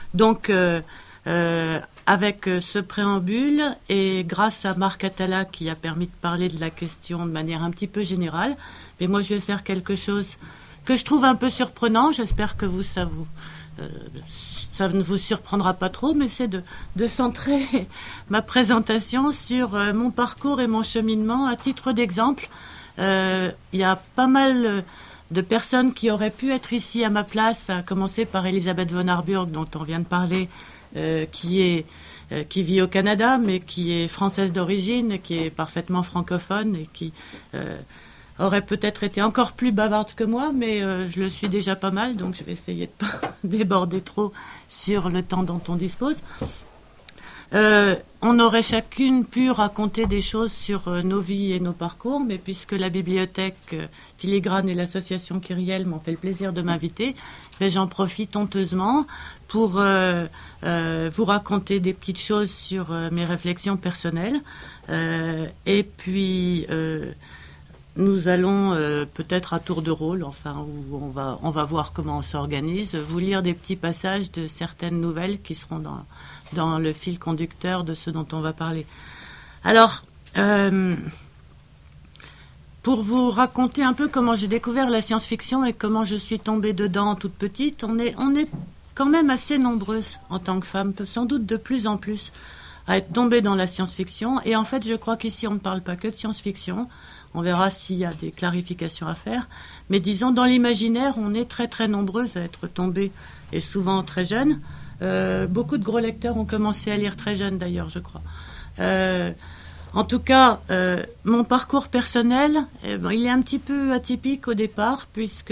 Donc, avec ce préambule et grâce à Marc Atala qui a permis de parler de la question de manière un petit peu générale, mais moi je vais faire quelque chose que je trouve un peu surprenant. J'espère que ça ne vous surprendra pas trop, mais c'est de centrer ma présentation sur mon parcours et mon cheminement. À titre d'exemple, il y a pas mal de personnes qui auraient pu être ici à ma place, à commencer par Elisabeth von Harburg, dont on vient de parler, qui vit au Canada, mais qui est française d'origine, qui est parfaitement francophone et qui aurait peut-être été encore plus bavarde que moi, mais je le suis déjà pas mal, donc je vais essayer de pas déborder trop sur le temps dont on dispose. On aurait chacune pu raconter des choses sur nos vies et nos parcours, mais puisque la bibliothèque Filigrane et l'association Kyrielle m'ont fait le plaisir de m'inviter, j'en profite honteusement pour vous raconter des petites choses sur mes réflexions personnelles. Et puis, nous allons peut-être à tour de rôle, enfin, où on va voir comment on s'organise, vous lire des petits passages de certaines nouvelles qui seront dans le fil conducteur de ce dont on va parler. Alors, pour vous raconter un peu comment j'ai découvert la science-fiction et comment je suis tombée dedans toute petite, on est quand même assez nombreuses en tant que femmes, sans doute de plus en plus, à être tombées dans la science-fiction. Et en fait, je crois qu'ici, on ne parle pas que de science-fiction. On verra s'il y a des clarifications à faire. Mais disons, dans l'imaginaire, on est très très nombreuses à être tombées, et souvent très jeunes. Beaucoup de gros lecteurs ont commencé à lire très jeunes d'ailleurs, je crois. En tout cas, mon parcours personnel, il est un petit peu atypique au départ, puisque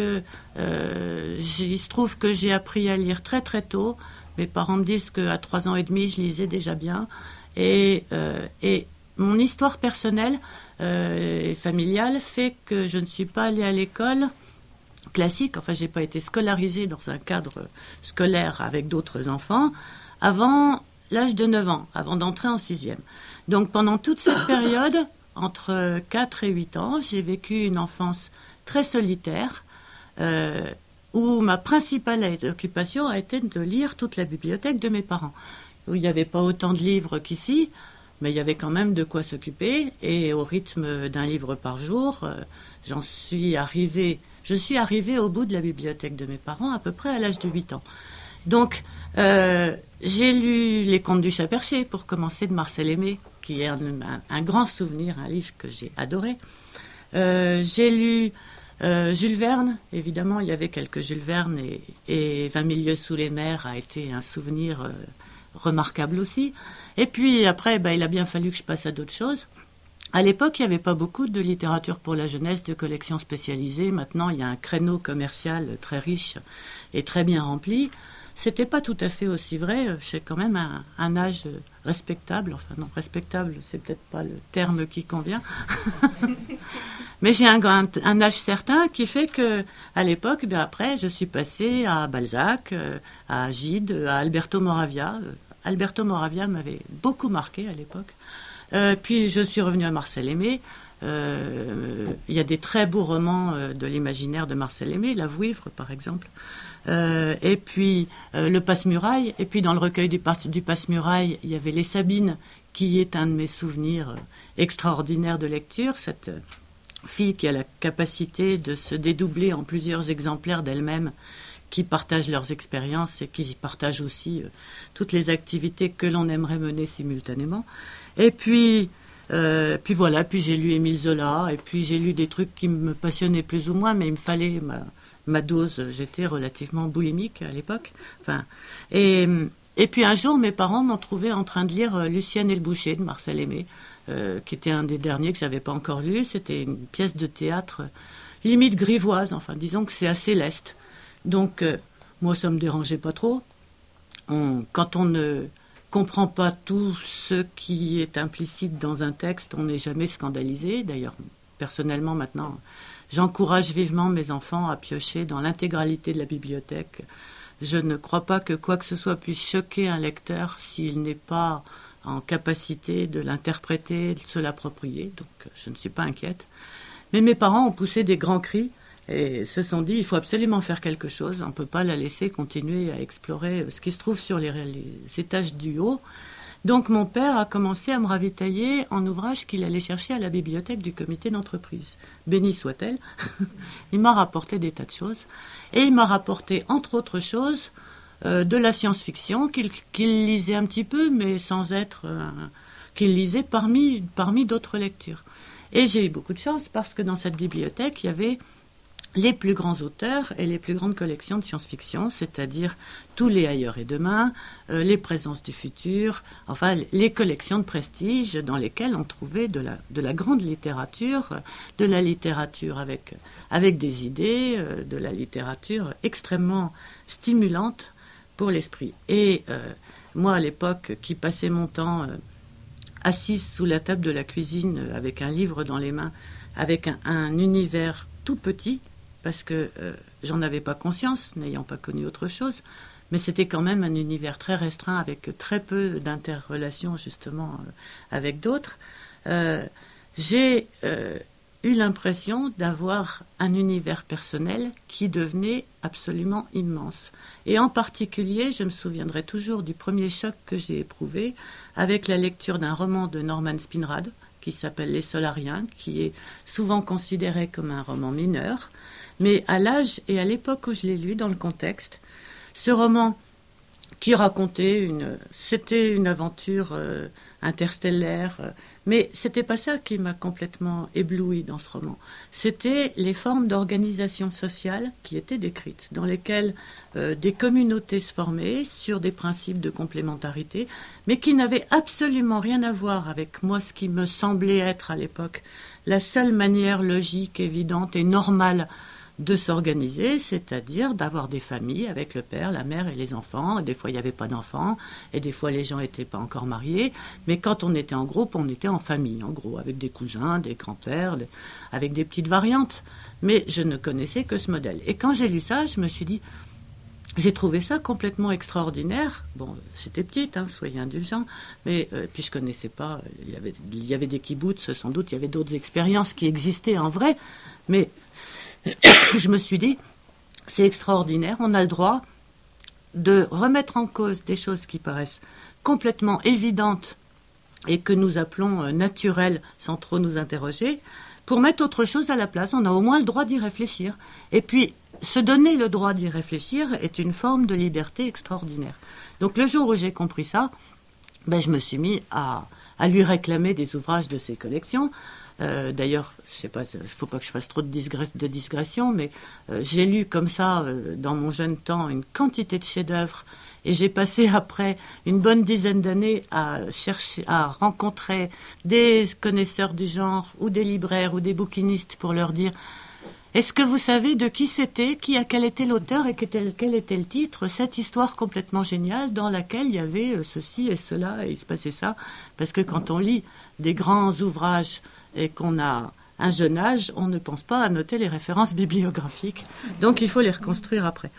il se trouve que j'ai appris à lire très très tôt. Mes parents me disent qu'à 3 ans et demi, je lisais déjà bien. Et mon histoire personnelle et familiale fait que je ne suis pas allée à l'école classique, enfin j'ai pas été scolarisée dans un cadre scolaire avec d'autres enfants avant l'âge de 9 ans, avant d'entrer en 6e. Donc pendant toute cette période, entre 4 et 8 ans, j'ai vécu une enfance très solitaire où ma principale occupation a été de lire toute la bibliothèque de mes parents, où il n'y avait pas autant de livres qu'ici, mais il y avait quand même de quoi s'occuper, et au rythme d'un livre par jour, je suis arrivée au bout de la bibliothèque de mes parents à peu près à l'âge de 8 ans. Donc, j'ai lu Les Contes du Chat Perché, pour commencer, de Marcel Aimé, qui est un grand souvenir, un livre que j'ai adoré. J'ai lu Jules Verne, évidemment, il y avait quelques Jules Verne, et 20 000 lieues sous les mers a été un souvenir remarquable aussi. Et puis après, il a bien fallu que je passe à d'autres choses. À l'époque, il n'y avait pas beaucoup de littérature pour la jeunesse, de collections spécialisées. Maintenant, il y a un créneau commercial très riche et très bien rempli. C'était pas tout à fait aussi vrai. J'ai quand même un âge respectable. Enfin non, respectable, c'est peut-être pas le terme qui convient. Mais j'ai un âge certain qui fait que, à l'époque, après, je suis passée à Balzac, à Gide, à Alberto Moravia. Alberto Moravia m'avait beaucoup marqué à l'époque. Puis je suis revenue à Marcel Aimé. Il y a des très beaux romans de l'imaginaire de Marcel Aimé, La Vouivre par exemple. Et puis Le Passe-Muraille. Et puis dans le recueil du Passe-Muraille, il y avait Les Sabines, qui est un de mes souvenirs extraordinaires de lecture. Cette fille qui a la capacité de se dédoubler en plusieurs exemplaires d'elle-même, qui partagent leurs expériences et qui partagent aussi toutes les activités que l'on aimerait mener simultanément. Et puis voilà, puis j'ai lu Émile Zola, et puis j'ai lu des trucs qui me passionnaient plus ou moins, mais il me fallait ma dose. J'étais relativement boulimique à l'époque. Enfin, et puis un jour, mes parents m'ont trouvé en train de lire Lucienne et le boucher de Marcel Aimé, qui était un des derniers que je n'avais pas encore lu. C'était une pièce de théâtre limite grivoise, enfin disons que c'est assez leste. Donc, moi, ça ne me dérangeait pas trop. Quand on ne comprend pas tout ce qui est implicite dans un texte, on n'est jamais scandalisé. D'ailleurs, personnellement, maintenant, j'encourage vivement mes enfants à piocher dans l'intégralité de la bibliothèque. Je ne crois pas que quoi que ce soit puisse choquer un lecteur s'il n'est pas en capacité de l'interpréter, de se l'approprier. Donc, je ne suis pas inquiète. Mais mes parents ont poussé des grands cris et se sont dit, il faut absolument faire quelque chose, on ne peut pas la laisser continuer à explorer ce qui se trouve sur les étages du haut. Donc mon père a commencé à me ravitailler en ouvrages qu'il allait chercher à la bibliothèque du comité d'entreprise. Béni soit-elle, il m'a rapporté des tas de choses. Et il m'a rapporté, entre autres choses, de la science-fiction qu'il lisait un petit peu, mais sans être... qu'il lisait parmi d'autres lectures. Et j'ai eu beaucoup de chance parce que dans cette bibliothèque, il y avait les plus grands auteurs et les plus grandes collections de science-fiction, c'est-à-dire tous les ailleurs et demain, les présences du futur, enfin les collections de prestige dans lesquelles on trouvait de la grande littérature, de la littérature avec des idées, de la littérature extrêmement stimulante pour l'esprit. Et moi, à l'époque, qui passais mon temps assise sous la table de la cuisine avec un livre dans les mains, avec un univers tout petit, parce que j'en avais pas conscience, n'ayant pas connu autre chose, mais c'était quand même un univers très restreint avec très peu d'interrelations justement avec d'autres. J'ai eu l'impression d'avoir un univers personnel qui devenait absolument immense. Et en particulier, je me souviendrai toujours du premier choc que j'ai éprouvé avec la lecture d'un roman de Norman Spinrad qui s'appelle Les Solariens, qui est souvent considéré comme un roman mineur. Mais à l'âge et à l'époque où je l'ai lu, dans le contexte, ce roman qui racontait c'était une aventure interstellaire, mais c'était pas ça qui m'a complètement ébloui dans ce roman. C'était les formes d'organisation sociale qui étaient décrites, dans lesquelles des communautés se formaient sur des principes de complémentarité, mais qui n'avaient absolument rien à voir avec moi, ce qui me semblait être à l'époque la seule manière logique, évidente et normale de s'organiser, c'est-à-dire d'avoir des familles avec le père, la mère et les enfants. Des fois, il n'y avait pas d'enfants, et des fois, les gens n'étaient pas encore mariés. Mais quand on était en groupe, on était en famille, en gros, avec des cousins, des grands-pères, avec des petites variantes. Mais je ne connaissais que ce modèle. Et quand j'ai lu ça, je me suis dit, j'ai trouvé ça complètement extraordinaire. Bon, j'étais petite, soyez indulgents, mais puis je connaissais pas. Il y avait des kibboutz, sans doute, il y avait d'autres expériences qui existaient en vrai, mais je me suis dit, c'est extraordinaire, on a le droit de remettre en cause des choses qui paraissent complètement évidentes et que nous appelons naturelles sans trop nous interroger, pour mettre autre chose à la place. On a au moins le droit d'y réfléchir. Et puis, se donner le droit d'y réfléchir est une forme de liberté extraordinaire. Donc le jour où j'ai compris ça, je me suis mis à lui réclamer des ouvrages de ses collections. D'ailleurs, je sais pas, il ne faut pas que je fasse trop de digression, mais j'ai lu comme ça, dans mon jeune temps, une quantité de chefs-d'œuvre, et j'ai passé après une bonne dizaine d'années à rencontrer des connaisseurs du genre, ou des libraires, ou des bouquinistes, pour leur dire: est-ce que vous savez de qui c'était, quel était l'auteur et quel était le titre, cette histoire complètement géniale dans laquelle il y avait ceci et cela, et il se passait ça. Parce que quand on lit des grands ouvrages et qu'on a un jeune âge, on ne pense pas à noter les références bibliographiques. Donc il faut les reconstruire après.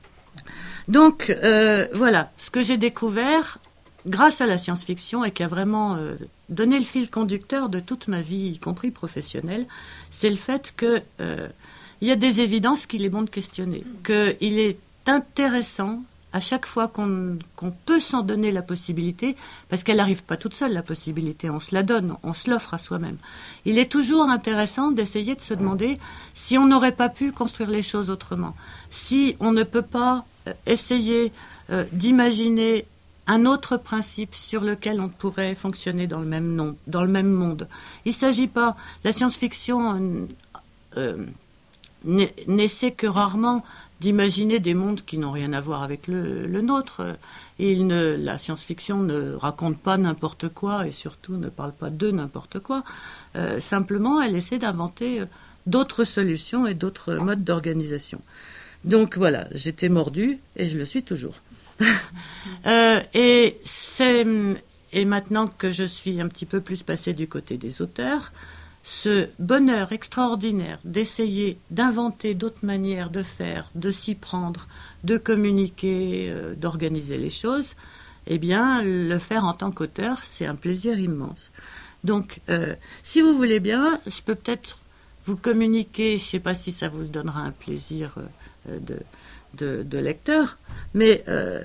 Donc voilà, ce que j'ai découvert grâce à la science-fiction et qui a vraiment donné le fil conducteur de toute ma vie, y compris professionnelle, c'est le fait que il y a des évidences qu'il est bon de questionner, qu'il est intéressant à chaque fois qu'on peut s'en donner la possibilité, parce qu'elle n'arrive pas toute seule, la possibilité, on se la donne, on se l'offre à soi-même. Il est toujours intéressant d'essayer de se demander si on n'aurait pas pu construire les choses autrement, si on ne peut pas essayer d'imaginer un autre principe sur lequel on pourrait fonctionner dans le même monde. Il ne s'agit pas, la science-fiction n'essaie que rarement d'imaginer des mondes qui n'ont rien à voir avec le nôtre. La science-fiction ne raconte pas n'importe quoi et surtout ne parle pas de n'importe quoi. Simplement, elle essaie d'inventer d'autres solutions et d'autres modes d'organisation. Donc voilà, j'étais mordue et je le suis toujours. Et maintenant que je suis un petit peu plus passée du côté des auteurs, ce bonheur extraordinaire d'essayer d'inventer d'autres manières de faire, de s'y prendre, de communiquer, d'organiser les choses, eh bien, le faire en tant qu'auteur, c'est un plaisir immense. Donc, si vous voulez bien, je peux peut-être vous communiquez, je ne sais pas si ça vous donnera un plaisir de lecteur, mais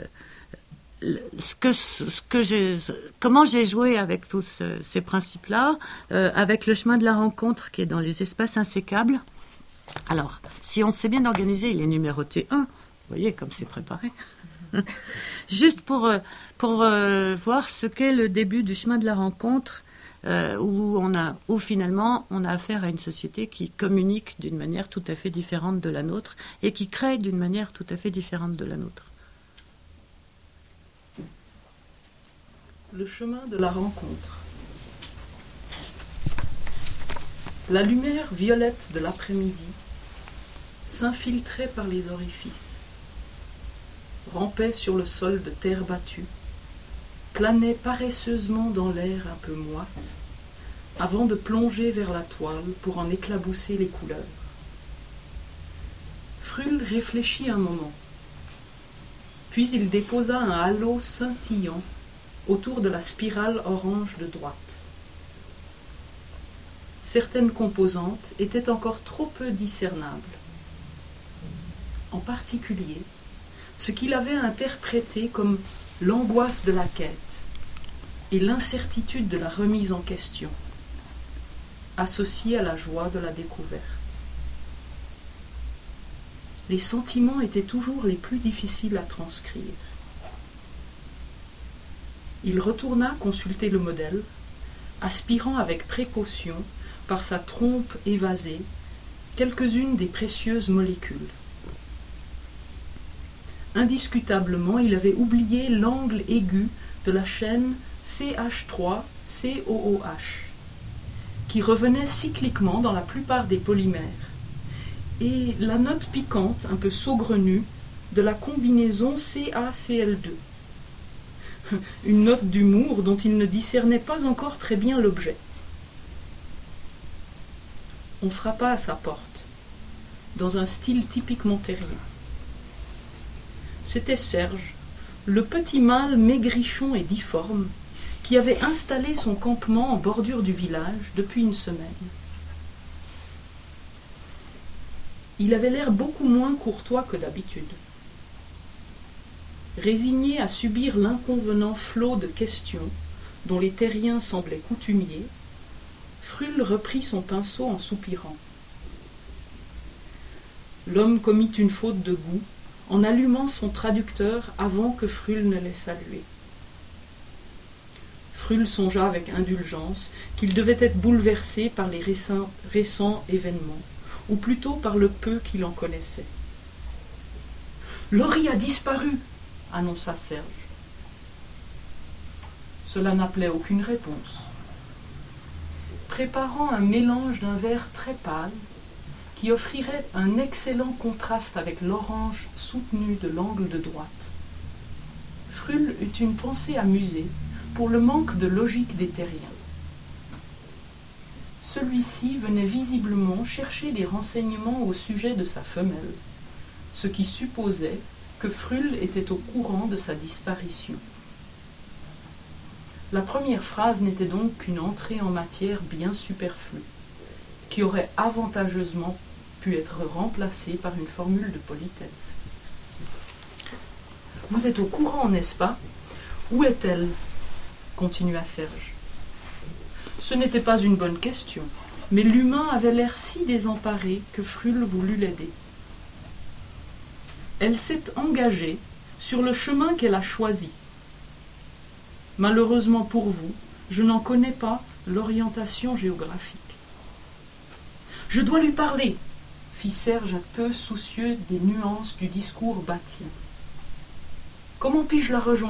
comment j'ai joué avec tous ces principes-là, avec le chemin de la rencontre qui est dans les espaces insécables. Alors, si on sait bien organiser, il est numéroté 1. Vous voyez comme c'est préparé. Juste pour voir ce qu'est le début du chemin de la rencontre, où finalement on a affaire à une société qui communique d'une manière tout à fait différente de la nôtre et qui crée d'une manière tout à fait différente de la nôtre. Le chemin de la rencontre. La lumière violette de l'après-midi s'infiltrait par les orifices, rampait sur le sol de terre battue, planait paresseusement dans l'air un peu moite, avant de plonger vers la toile pour en éclabousser les couleurs. Frulle réfléchit un moment, puis il déposa un halo scintillant autour de la spirale orange de droite. Certaines composantes étaient encore trop peu discernables. En particulier, ce qu'il avait interprété comme l'angoisse de la quête et l'incertitude de la remise en question, associée à la joie de la découverte. Les sentiments étaient toujours les plus difficiles à transcrire. Il retourna consulter le modèle, aspirant avec précaution, par sa trompe évasée, quelques-unes des précieuses molécules. Indiscutablement, il avait oublié l'angle aigu de la chaîne CH3-COOH, qui revenait cycliquement dans la plupart des polymères, et la note piquante, un peu saugrenue, de la combinaison CaCl2. Une note d'humour dont il ne discernait pas encore très bien l'objet. On frappa à sa porte, dans un style typiquement terrien. C'était Serge, le petit mâle maigrichon et difforme, qui avait installé son campement en bordure du village depuis une semaine. Il avait l'air beaucoup moins courtois que d'habitude. Résigné à subir l'inconvenant flot de questions dont les terriens semblaient coutumiers, Frulle reprit son pinceau en soupirant. L'homme commit une faute de goût en allumant son traducteur avant que Frulle ne l'ait salué. Frulle songea avec indulgence qu'il devait être bouleversé par les récents événements, ou plutôt par le peu qu'il en connaissait. « Laurie a disparu !» annonça Serge. Cela n'appelait aucune réponse. Préparant un mélange d'un vert très pâle, qui offrirait un excellent contraste avec l'orange soutenu de l'angle de droite, Frulle eut une pensée amusée pour le manque de logique des terriens. Celui-ci venait visiblement chercher des renseignements au sujet de sa femelle, ce qui supposait que Frulle était au courant de sa disparition. La première phrase n'était donc qu'une entrée en matière bien superflue, qui aurait avantageusement pu être remplacée par une formule de politesse. « Vous êtes au courant, n'est-ce pas ? Où est-elle » continua Serge. Ce n'était pas une bonne question, mais l'humain avait l'air si désemparé que Frulle voulut l'aider. Elle s'est engagée sur le chemin qu'elle a choisi. Malheureusement pour vous, je n'en connais pas l'orientation géographique. « Je dois lui parler !» fit Serge peu soucieux des nuances du discours bâtien. « Comment puis-je la rejoindre ?»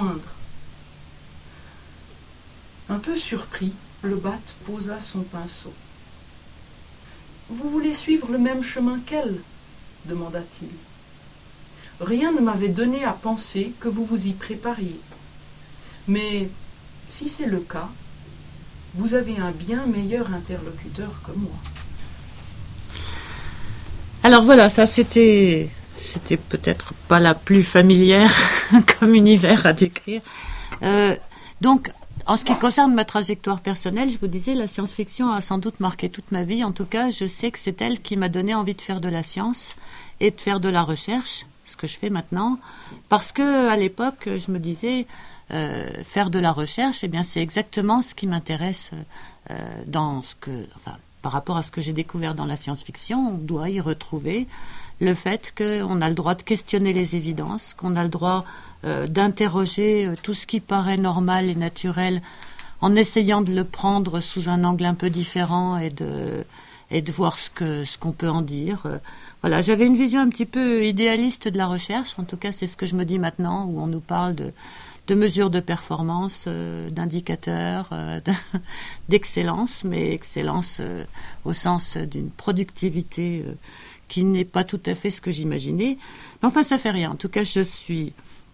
Un peu surpris, le bat posa son pinceau. « Vous voulez suivre le même chemin qu'elle ?» demanda-t-il. « Rien ne m'avait donné à penser que vous vous y prépariez. Mais, si c'est le cas, vous avez un bien meilleur interlocuteur que moi. » Alors voilà, ça c'était peut-être pas la plus familière comme univers à décrire. Donc, En ce qui concerne ma trajectoire personnelle, je vous disais, la science-fiction a sans doute marqué toute ma vie. En tout cas, je sais que c'est elle qui m'a donné envie de faire de la science et de faire de la recherche, ce que je fais maintenant, parce que à l'époque, je me disais, faire de la recherche, eh bien, c'est exactement ce qui m'intéresse par rapport à ce que j'ai découvert dans la science-fiction. On doit y retrouver le fait qu'on a le droit de questionner les évidences, qu'on a le droit d'interroger tout ce qui paraît normal et naturel en essayant de le prendre sous un angle un peu différent et de voir ce qu'on peut en dire. Voilà, j'avais une vision un petit peu idéaliste de la recherche, en tout cas c'est ce que je me dis maintenant, où on nous parle de mesures de performance, d'indicateurs, d'excellence, mais excellence au sens d'une productivité qui n'est pas tout à fait ce que j'imaginais. Mais enfin, ça fait rien. En tout cas, je suis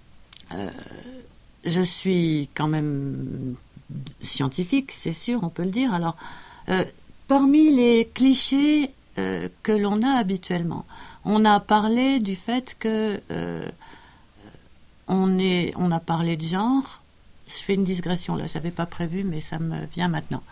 quand même scientifique, c'est sûr, on peut le dire. Alors, parmi les clichés que l'on a habituellement, on a parlé du fait que on a parlé de genre. Je fais une digression là, j'avais pas prévu, mais ça me vient maintenant.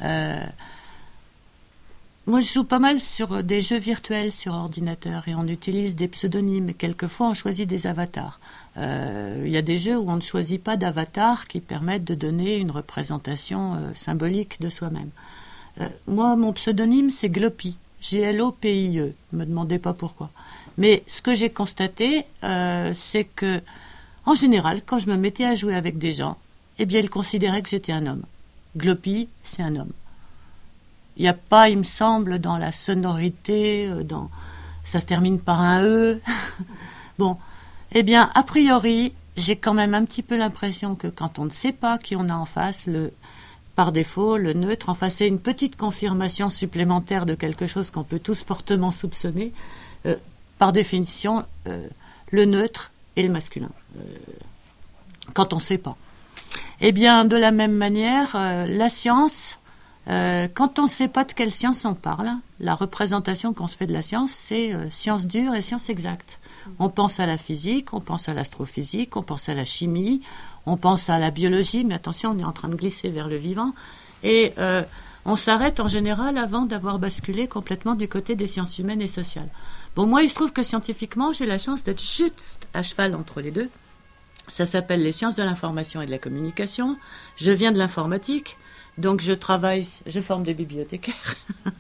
Moi, je joue pas mal sur des jeux virtuels sur ordinateur et on utilise des pseudonymes. Quelquefois, on choisit des avatars. Il y a des jeux où on ne choisit pas d'avatar qui permettent de donner une représentation symbolique de soi-même. Moi, mon pseudonyme, c'est Glopie. Glopie. Ne me demandez pas pourquoi. Mais ce que j'ai constaté, c'est que, en général, quand je me mettais à jouer avec des gens, eh bien, ils considéraient que j'étais un homme. Glopie, c'est un homme. Il n'y a pas, il me semble, dans la sonorité, ça se termine par un E. Bon, eh bien, a priori, j'ai quand même un petit peu l'impression que quand on ne sait pas qui on a en face, par défaut, le neutre, enfin, c'est une petite confirmation supplémentaire de quelque chose qu'on peut tous fortement soupçonner. Par définition, le neutre et le masculin, quand on ne sait pas. Eh bien, de la même manière, la science... quand on ne sait pas de quelle science on parle, la représentation qu'on se fait de la science, c'est science dure et science exacte. On pense à la physique, on pense à l'astrophysique, on pense à la chimie, on pense à la biologie, mais attention, on est en train de glisser vers le vivant. Et on s'arrête en général avant d'avoir basculé complètement du côté des sciences humaines et sociales. Bon, moi, il se trouve que scientifiquement, j'ai la chance d'être juste à cheval entre les deux. Ça s'appelle les sciences de l'information et de la communication. Je viens de l'informatique. Donc je forme des bibliothécaires.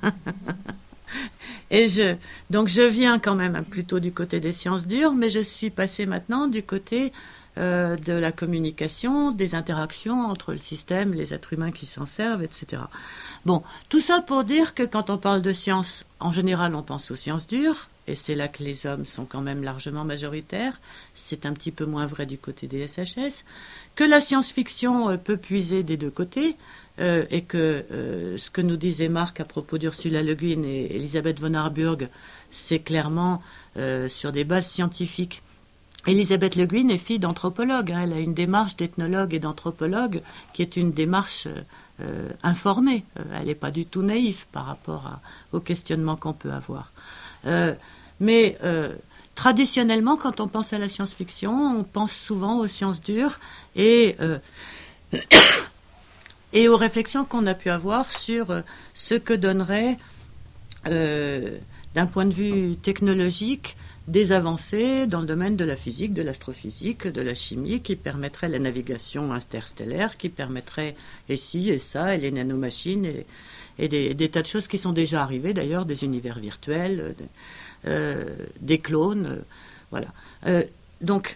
Donc je viens quand même plutôt du côté des sciences dures, mais je suis passée maintenant du côté de la communication, des interactions entre le système, les êtres humains qui s'en servent, etc. Bon, tout ça pour dire que quand on parle de sciences, en général on pense aux sciences dures, et c'est là que les hommes sont quand même largement majoritaires. C'est un petit peu moins vrai du côté des SHS. Que la science-fiction peut puiser des deux côtés, et que ce que nous disait Marc à propos d'Ursula Le Guin et Elisabeth von Harburg, c'est clairement sur des bases scientifiques. Elisabeth Le Guin est fille d'anthropologue, hein, elle a une démarche d'ethnologue et d'anthropologue qui est une démarche informée. Elle n'est pas du tout naïve par rapport au questionnement qu'on peut avoir. Mais traditionnellement, quand on pense à la science-fiction, on pense souvent aux sciences dures et aux réflexions qu'on a pu avoir sur ce que donnerait, d'un point de vue technologique, des avancées dans le domaine de la physique, de l'astrophysique, de la chimie, qui permettraient la navigation interstellaire, qui permettraient et ci et ça, et les nanomachines, et des tas de choses qui sont déjà arrivées, d'ailleurs, des univers virtuels, des clones, voilà. Donc,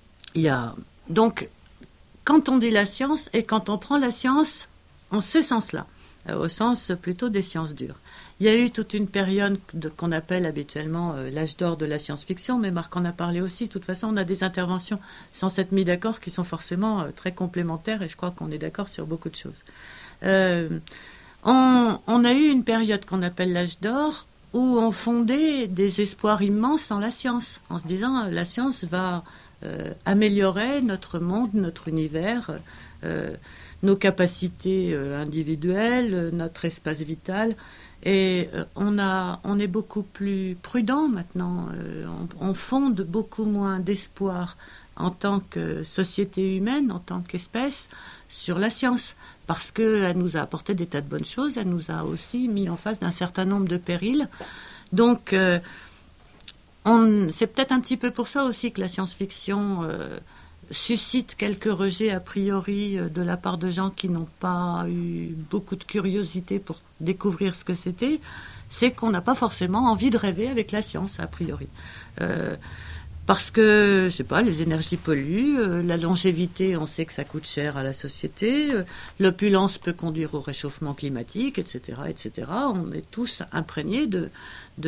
quand on dit la science, et quand on prend la science en ce sens-là, au sens plutôt des sciences dures. Il y a eu toute une période qu'on appelle habituellement l'âge d'or de la science-fiction, mais Marc en a parlé aussi. De toute façon, on a des interventions sans s'être mis d'accord qui sont forcément très complémentaires, et je crois qu'on est d'accord sur beaucoup de choses. On a eu une période qu'on appelle l'âge d'or, où on fondait des espoirs immenses en la science, en se disant la science va améliorer notre monde, notre univers, nos capacités individuelles, notre espace vital. Et on est beaucoup plus prudent maintenant. On fonde beaucoup moins d'espoir en tant que société humaine, en tant qu'espèce, sur la science, parce qu'elle nous a apporté des tas de bonnes choses, elle nous a aussi mis en face d'un certain nombre de périls. Donc, c'est peut-être un petit peu pour ça aussi que la science-fiction suscite quelques rejets a priori de la part de gens qui n'ont pas eu beaucoup de curiosité pour découvrir ce que c'était. C'est qu'on n'a pas forcément envie de rêver avec la science, a priori. Parce que, je sais pas, les énergies polluent, la longévité, on sait que ça coûte cher à la société, l'opulence peut conduire au réchauffement climatique, etc., etc. On est tous imprégnés de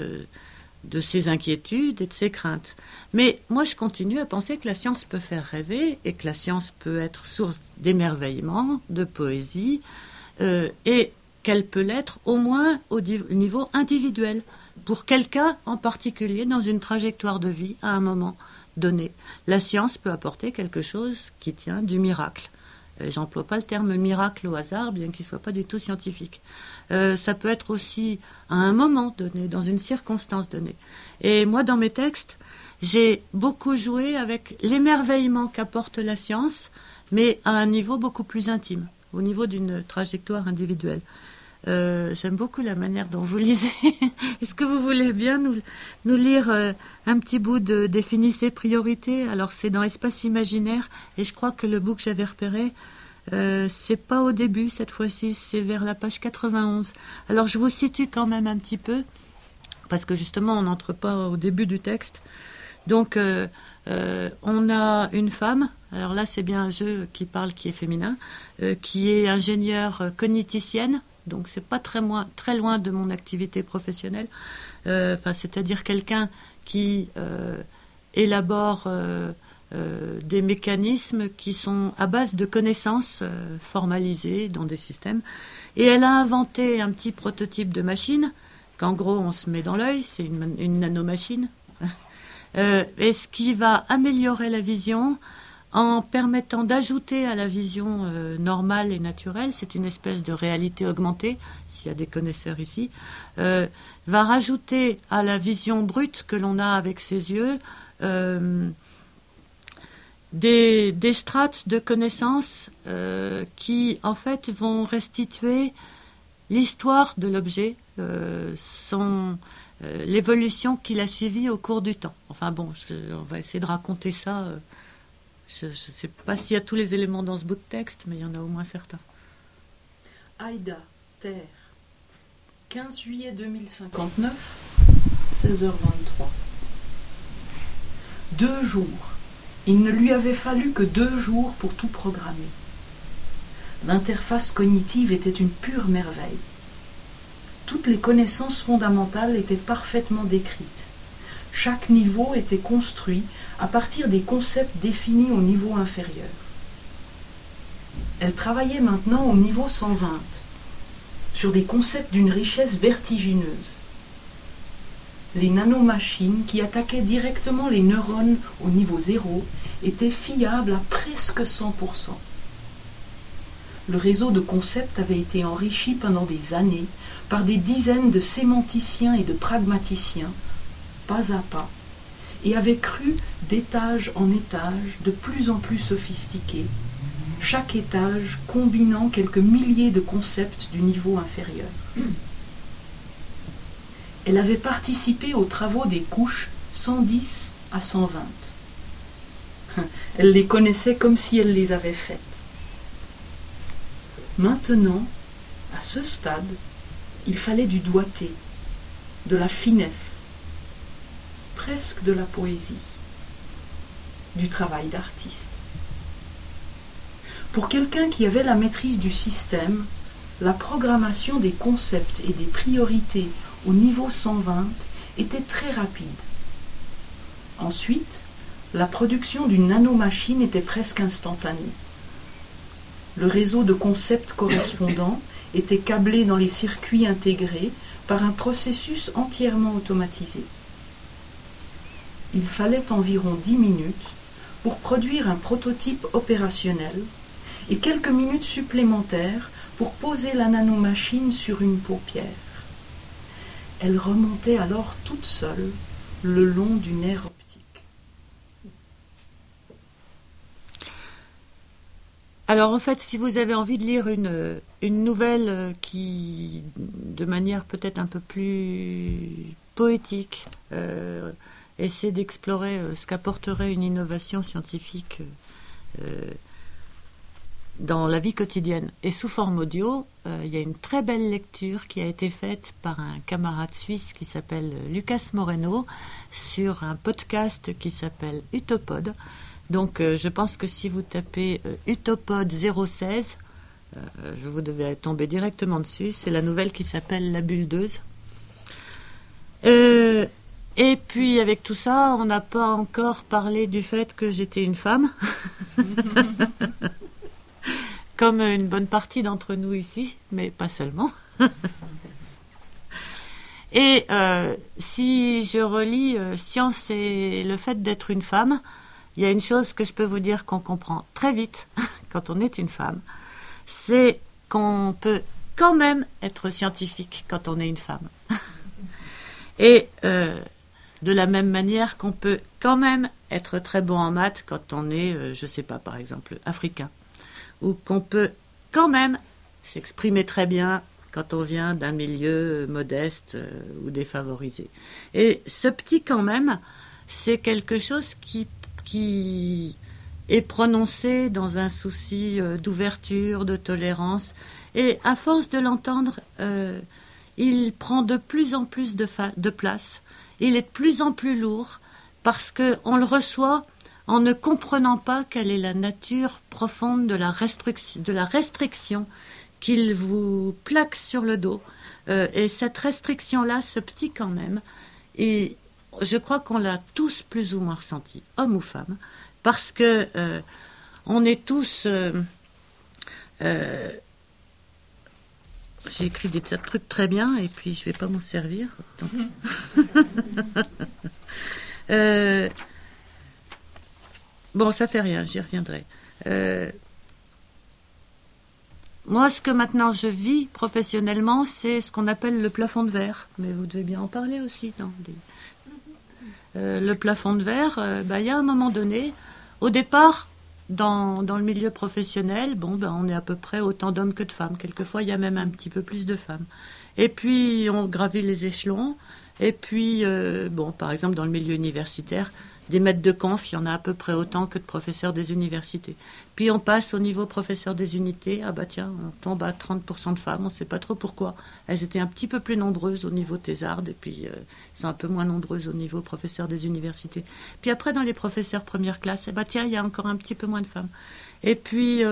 ces inquiétudes et de ces craintes. Mais moi, je continue à penser que la science peut faire rêver et que la science peut être source d'émerveillement, de poésie, et qu'elle peut l'être au moins au niveau individuel, pour quelqu'un en particulier dans une trajectoire de vie à un moment donné. La science peut apporter quelque chose qui tient du miracle. J'emploie pas le terme miracle au hasard, bien qu'il soit pas du tout scientifique. Ça peut être aussi à un moment donné, dans une circonstance donnée. Et moi, dans mes textes, j'ai beaucoup joué avec l'émerveillement qu'apporte la science, mais à un niveau beaucoup plus intime, au niveau d'une trajectoire individuelle. J'aime beaucoup la manière dont vous lisez. Est-ce que vous voulez bien nous lire un petit bout de Définissez priorité? Alors c'est dans Espace imaginaire, et je crois que le bout que j'avais repéré, c'est pas au début cette fois-ci, c'est vers la page 91. Alors je vous situe quand même un petit peu, parce que justement on n'entre pas au début du texte. Donc on a une femme, alors là c'est bien un jeu qui parle, qui est féminin, qui est ingénieure cogniticienne. Donc c'est pas très loin de mon activité professionnelle. C'est-à-dire quelqu'un qui élabore des mécanismes qui sont à base de connaissances formalisées dans des systèmes. Et elle a inventé un petit prototype de machine qu'en gros on se met dans l'œil, c'est une nanomachine. Et ce qui va améliorer la vision en permettant d'ajouter à la vision normale et naturelle, c'est une espèce de réalité augmentée, s'il y a des connaisseurs ici, va rajouter à la vision brute que l'on a avec ses yeux des strates de connaissances qui, en fait, vont restituer l'histoire de l'objet, l'évolution qu'il a suivie au cours du temps. Enfin bon, on va essayer de raconter ça. Je ne sais pas s'il y a tous les éléments dans ce bout de texte, mais il y en a au moins certains. Aïda, Terre, 15 juillet 2059, 16h23. 2 jours. Il ne lui avait fallu que 2 jours pour tout programmer. L'interface cognitive était une pure merveille. Toutes les connaissances fondamentales étaient parfaitement décrites. Chaque niveau était construit à partir des concepts définis au niveau inférieur. Elle travaillait maintenant au niveau 120, sur des concepts d'une richesse vertigineuse. Les nanomachines qui attaquaient directement les neurones au niveau 0 étaient fiables à presque 100%. Le réseau de concepts avait été enrichi pendant des années par des dizaines de sémanticiens et de pragmaticiens, pas à pas, et avait cru d'étage en étage de plus en plus sophistiqué, chaque étage combinant quelques milliers de concepts du niveau inférieur. Elle avait participé aux travaux des couches 110 à 120. Elle les connaissait comme si elle les avait faites. Maintenant, à ce stade, il fallait du doigté, de la finesse, presque de la poésie, du travail d'artiste. Pour quelqu'un qui avait la maîtrise du système, la programmation des concepts et des priorités au niveau 120 était très rapide. Ensuite, la production d'une nanomachine était presque instantanée. Le réseau de concepts correspondants était câblé dans les circuits intégrés par un processus entièrement automatisé. Il fallait environ 10 minutes pour produire un prototype opérationnel et quelques minutes supplémentaires pour poser la nanomachine sur une paupière. Elle remontait alors toute seule le long du nerf optique. Alors en fait, si vous avez envie de lire une nouvelle qui, de manière peut-être un peu plus poétique, essaie d'explorer ce qu'apporterait une innovation scientifique dans la vie quotidienne et sous forme audio, il y a une très belle lecture qui a été faite par un camarade suisse qui s'appelle Lucas Moreno sur un podcast qui s'appelle Utopod. Donc je pense que si vous tapez Utopod 016, vous devez tomber directement dessus. C'est la nouvelle qui s'appelle La Bulleuse. Et puis avec tout ça, on n'a pas encore parlé du fait que j'étais une femme. Comme une bonne partie d'entre nous ici, mais pas seulement. Et si je relis Science et le fait d'être une femme, il y a une chose que je peux vous dire qu'on comprend très vite quand on est une femme, c'est qu'on peut quand même être scientifique quand on est une femme. Et de la même manière qu'on peut quand même être très bon en maths quand on est, je sais pas, par exemple, africain. Ou qu'on peut quand même s'exprimer très bien quand on vient d'un milieu modeste ou défavorisé. Et ce petit quand même, c'est quelque chose qui est prononcé dans un souci d'ouverture, de tolérance. Et à force de l'entendre, il prend de plus en plus de place. Il est de plus en plus lourd parce qu'on le reçoit en ne comprenant pas quelle est la nature profonde de la restriction qu'il vous plaque sur le dos. Et cette restriction-là, ce petit quand même, et je crois qu'on l'a tous plus ou moins ressenti, hommes ou femmes, parce que on est tous... j'ai écrit des tas de trucs très bien, et puis je ne vais pas m'en servir. Bon, ça fait rien, j'y reviendrai. Moi, ce que maintenant je vis professionnellement, c'est ce qu'on appelle le plafond de verre. Mais vous devez bien en parler aussi. Le plafond de verre, il y a un moment donné, au départ, dans le milieu professionnel, on est à peu près autant d'hommes que de femmes. Quelquefois, il y a même un petit peu plus de femmes. Et puis, on gravit les échelons. Et puis, par exemple, dans le milieu universitaire, des maîtres de conf, il y en a à peu près autant que de professeurs des universités. Puis on passe au niveau professeur des unités. Ah bah tiens, on tombe à 30% de femmes, on ne sait pas trop pourquoi. Elles étaient un petit peu plus nombreuses au niveau thésarde et puis sont un peu moins nombreuses au niveau professeur des universités. Puis après, dans les professeurs première classe, il y a encore un petit peu moins de femmes. Et puis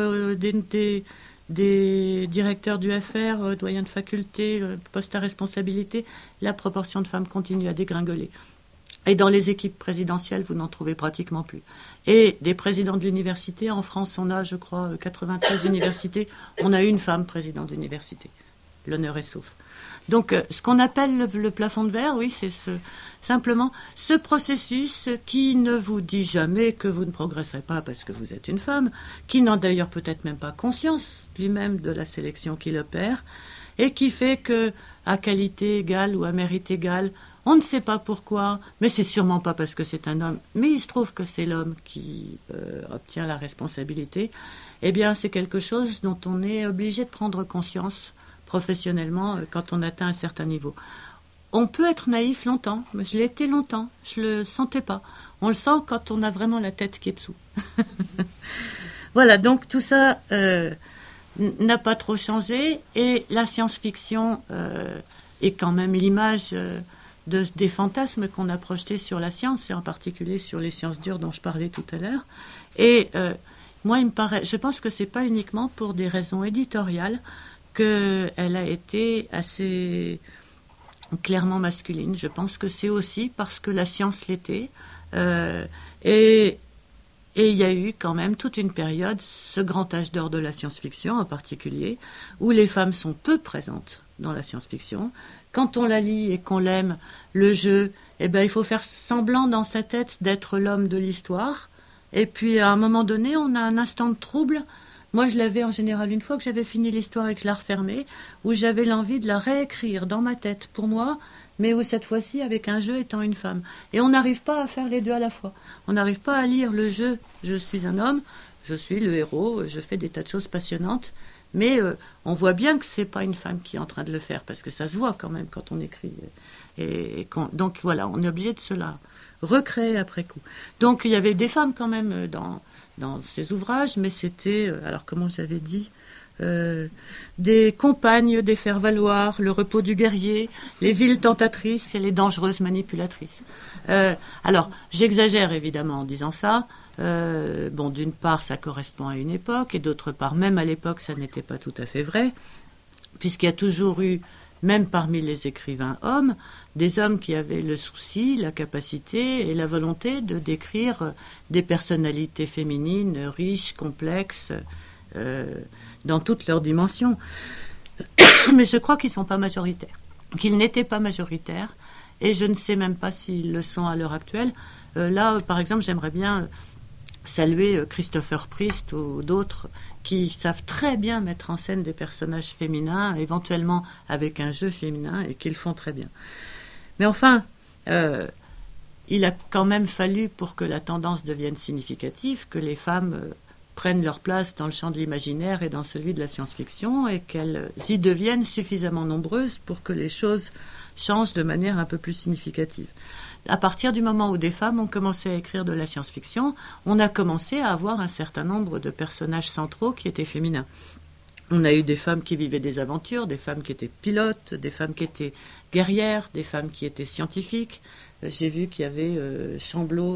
des directeurs du FR, doyens de faculté, postes à responsabilité, la proportion de femmes continue à dégringoler. Et dans les équipes présidentielles, vous n'en trouvez pratiquement plus. Et des présidents de l'université, en France, on a, je crois, 93 universités, on a une femme présidente d'université. L'honneur est sauf. Donc, ce qu'on appelle le plafond de verre, oui, c'est simplement ce processus qui ne vous dit jamais que vous ne progresserez pas parce que vous êtes une femme, qui n'a d'ailleurs peut-être même pas conscience lui-même de la sélection qu'il opère, et qui fait que, à qualité égale ou à mérite égal, on ne sait pas pourquoi, mais c'est sûrement pas parce que c'est un homme, mais il se trouve que c'est l'homme qui obtient la responsabilité. Eh bien, c'est quelque chose dont on est obligé de prendre conscience professionnellement quand on atteint un certain niveau. On peut être naïf longtemps, mais je l'ai été longtemps, je le sentais pas. On le sent quand on a vraiment la tête qui est dessous. Voilà, donc tout ça n'a pas trop changé, et la science-fiction est quand même l'image des fantasmes qu'on a projetés sur la science, et en particulier sur les sciences dures dont je parlais tout à l'heure. Et moi, je pense que c'est pas uniquement pour des raisons éditoriales qu'elle a été assez clairement masculine. Je pense que c'est aussi parce que la science l'était. Et il y a eu quand même toute une période, ce grand âge d'or de la science-fiction en particulier, où les femmes sont peu présentes dans la science-fiction. Quand on la lit et qu'on l'aime, le jeu, il faut faire semblant dans sa tête d'être l'homme de l'histoire. Et puis, à un moment donné, on a un instant de trouble. Moi, je l'avais en général une fois que j'avais fini l'histoire et que je la refermais, où j'avais l'envie de la réécrire dans ma tête pour moi, mais où cette fois-ci avec un jeu étant une femme. Et on n'arrive pas à faire les deux à la fois. On n'arrive pas à lire le jeu « je suis un homme », je suis le héros, je fais des tas de choses passionnantes, mais on voit bien que c'est pas une femme qui est en train de le faire, parce que ça se voit quand même quand on écrit. Donc voilà, on est obligé de cela recréer après coup. Donc il y avait des femmes quand même dans ces ouvrages, mais c'était, alors comment j'avais dit, des compagnes des faire-valoir, le repos du guerrier, les villes tentatrices et les dangereuses manipulatrices. Alors, j'exagère évidemment en disant ça. Bon, d'une part, ça correspond à une époque, et d'autre part, même à l'époque, ça n'était pas tout à fait vrai, puisqu'il y a toujours eu, même parmi les écrivains hommes, des hommes qui avaient le souci, la capacité et la volonté de décrire des personnalités féminines riches, complexes, dans toutes leurs dimensions. Mais je crois qu'ils ne sont pas majoritaires, qu'ils n'étaient pas majoritaires, et je ne sais même pas s'ils le sont à l'heure actuelle. Là, par exemple, j'aimerais bien saluer Christopher Priest ou d'autres qui savent très bien mettre en scène des personnages féminins, éventuellement avec un jeu féminin, et qui le font très bien. Mais enfin, il a quand même fallu, pour que la tendance devienne significative, que les femmes prennent leur place dans le champ de l'imaginaire et dans celui de la science-fiction, et qu'elles y deviennent suffisamment nombreuses pour que les choses changent de manière un peu plus significative. À partir du moment où des femmes ont commencé à écrire de la science-fiction, on a commencé à avoir un certain nombre de personnages centraux qui étaient féminins. On a eu des femmes qui vivaient des aventures, des femmes qui étaient pilotes, des femmes qui étaient guerrières, des femmes qui étaient scientifiques. J'ai vu qu'il y avait Chamblot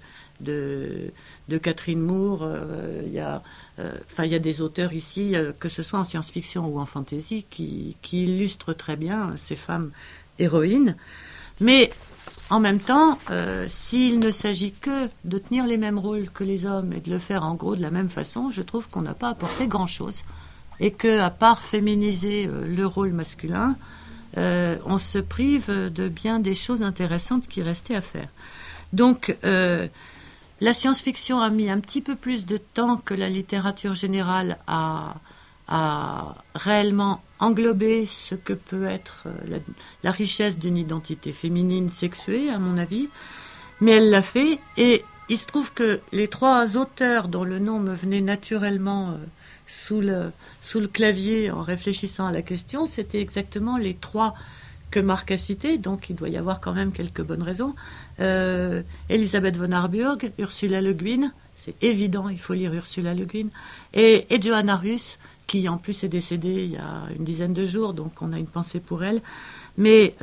de Catherine Moore. Il y a des auteurs ici, que ce soit en science-fiction ou en fantasy, qui illustrent très bien ces femmes héroïnes. Mais en même temps, s'il ne s'agit que de tenir les mêmes rôles que les hommes et de le faire en gros de la même façon, je trouve qu'on n'a pas apporté grand-chose. Et qu'à part féminiser le rôle masculin, on se prive de bien des choses intéressantes qui restaient à faire. Donc, la science-fiction a mis un petit peu plus de temps que la littérature générale à réellement englober ce que peut être la richesse d'une identité féminine sexuée, à mon avis. Mais elle l'a fait, et il se trouve que les trois auteurs dont le nom me venait naturellement sous le clavier en réfléchissant à la question, c'était exactement les trois que Marc a cités, donc il doit y avoir quand même quelques bonnes raisons. Elisabeth von Harburg, Ursula Le Guin, c'est évident, il faut lire Ursula Le Guin, et Johanna Russ, qui en plus est décédée il y a une dizaine de jours, donc on a une pensée pour elle, mais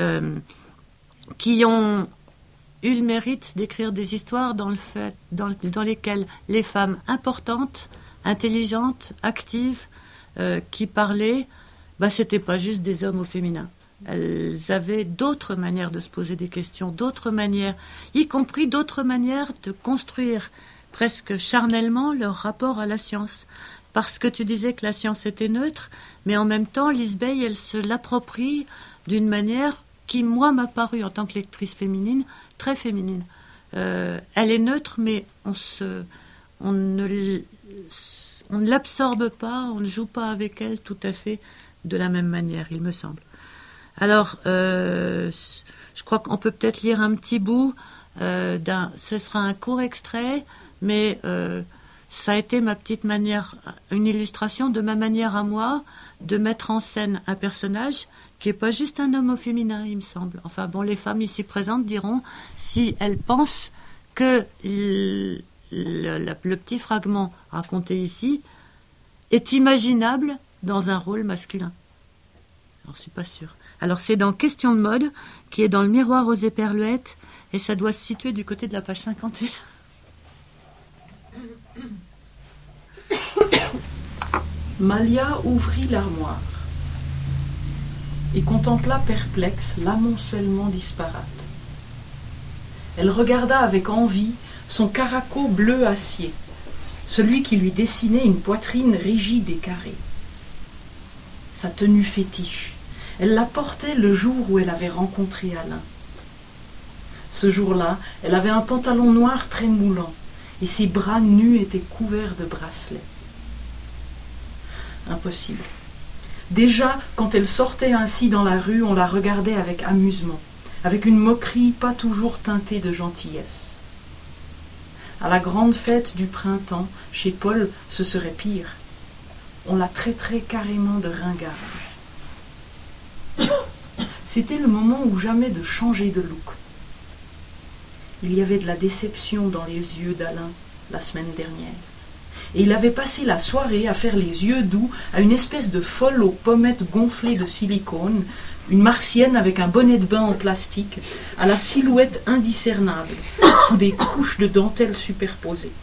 qui ont eu le mérite d'écrire des histoires dans lesquelles les femmes importantes, intelligentes, actives, qui parlaient, c'était pas juste des hommes au féminin. Elles avaient d'autres manières de se poser des questions, d'autres manières, y compris d'autres manières de construire presque charnellement leur rapport à la science. Parce que tu disais que la science était neutre, mais en même temps, Lise Bey, elle se l'approprie d'une manière qui, moi, m'a paru, en tant que lectrice féminine, très féminine. Elle est neutre, mais on ne l'absorbe pas, on ne joue pas avec elle tout à fait de la même manière, il me semble. Alors, je crois qu'on peut peut-être lire un petit bout ce sera un court extrait, mais ça a été ma petite manière, une illustration de ma manière à moi de mettre en scène un personnage qui n'est pas juste un homme au féminin, il me semble. Enfin bon, les femmes ici présentes diront si elles pensent que le petit fragment raconté ici est imaginable dans un rôle masculin. Alors, je ne suis pas sûre. Alors, c'est dans Question de mode, qui est dans le Miroir aux éperluettes, et ça doit se situer du côté de la page 51. Malia ouvrit l'armoire et contempla perplexe l'amoncellement disparate. Elle regarda avec envie son caraco bleu acier, celui qui lui dessinait une poitrine rigide et carrée. Sa tenue fétiche, elle la portait le jour où elle avait rencontré Alain. Ce jour-là, elle avait un pantalon noir très moulant, et ses bras nus étaient couverts de bracelets. Impossible. Déjà, quand elle sortait ainsi dans la rue, on la regardait avec amusement, avec une moquerie pas toujours teintée de gentillesse. À la grande fête du printemps, chez Paul, ce serait pire. On la traiterait carrément de ringarde. C'était le moment ou jamais de changer de look. Il y avait de la déception dans les yeux d'Alain la semaine dernière. Et il avait passé la soirée à faire les yeux doux à une espèce de folle aux pommettes gonflées de silicone, une martienne avec un bonnet de bain en plastique, à la silhouette indiscernable, sous des couches de dentelle superposées.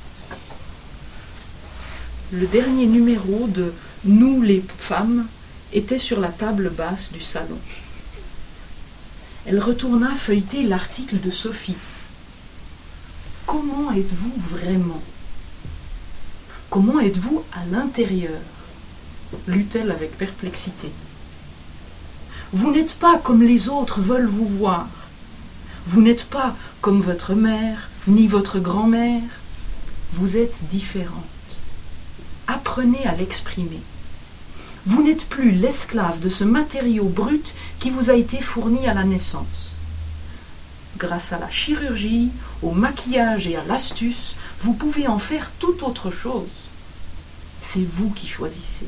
Le dernier numéro de « Nous les femmes » était sur la table basse du salon. Elle retourna feuilleter l'article de Sophie. « Comment êtes-vous vraiment ? Comment êtes-vous à l'intérieur » lut-elle avec perplexité. « Vous n'êtes pas comme les autres veulent vous voir. Vous n'êtes pas comme votre mère, ni votre grand-mère. Vous êtes différente. Apprenez à l'exprimer. Vous n'êtes plus l'esclave de ce matériau brut qui vous a été fourni à la naissance. Grâce à la chirurgie, au maquillage et à l'astuce, vous pouvez en faire toute autre chose. C'est vous qui choisissez.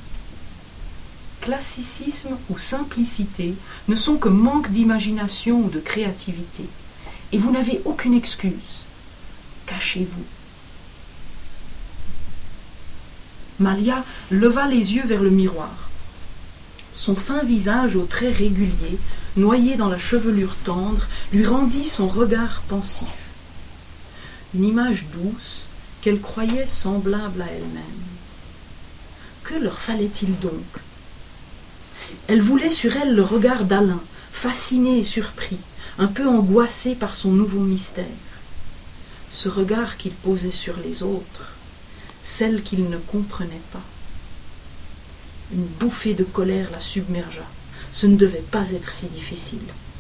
Classicisme ou simplicité ne sont que manque d'imagination ou de créativité. Et vous n'avez aucune excuse. Cachez-vous. Malia leva les yeux vers le miroir. Son fin visage aux traits réguliers, noyé dans la chevelure tendre, lui rendit son regard pensif. Une image douce qu'elle croyait semblable à elle-même. Que leur fallait-il donc ? Elle voulait sur elle le regard d'Alain, fasciné et surpris, un peu angoissé par son nouveau mystère. Ce regard qu'il posait sur les autres, celle qu'il ne comprenait pas. Une bouffée de colère la submergea. Ce ne devait pas être si difficile.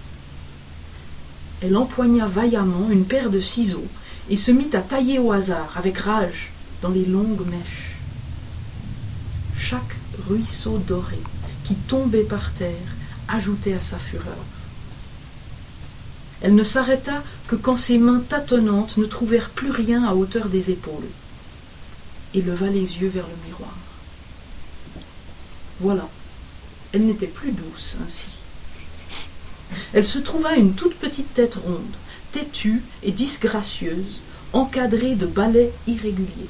Elle empoigna vaillamment une paire de ciseaux et se mit à tailler au hasard, avec rage, dans les longues mèches. Chaque ruisseau doré qui tombait par terre ajoutait à sa fureur. Elle ne s'arrêta que quand ses mains tâtonnantes ne trouvèrent plus rien à hauteur des épaules, et leva les yeux vers le miroir. Voilà, elle n'était plus douce ainsi. Elle se trouva une toute petite tête ronde, têtue et disgracieuse, encadrée de balais irréguliers.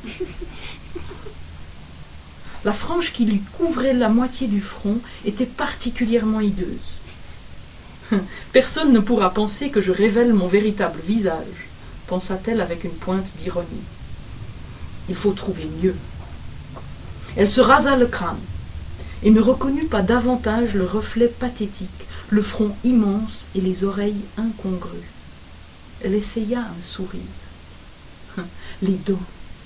La frange qui lui couvrait la moitié du front était particulièrement hideuse. Personne ne pourra penser que je révèle mon véritable visage, pensa-t-elle avec une pointe d'ironie. Il faut trouver mieux. Elle se rasa le crâne et ne reconnut pas davantage le reflet pathétique, le front immense et les oreilles incongrues. Elle essaya un sourire. Les dents.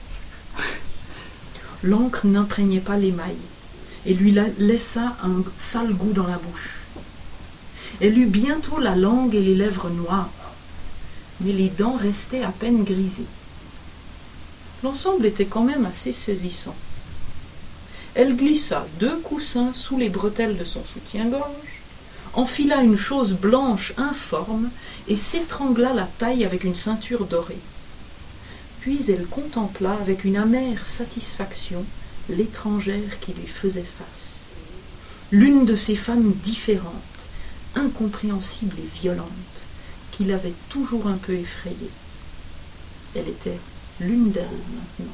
L'encre n'imprégnait pas l'émail et lui laissa un sale goût dans la bouche. Elle eut bientôt la langue et les lèvres noires, mais les dents restaient à peine grisées. L'ensemble était quand même assez saisissant. Elle glissa 2 coussins sous les bretelles de son soutien-gorge, enfila une chose blanche informe et s'étrangla la taille avec une ceinture dorée. Puis elle contempla avec une amère satisfaction l'étrangère qui lui faisait face. L'une de ces femmes différentes, incompréhensible et violente, qui l'avait toujours un peu effrayée. Elle était l'une d'elles maintenant.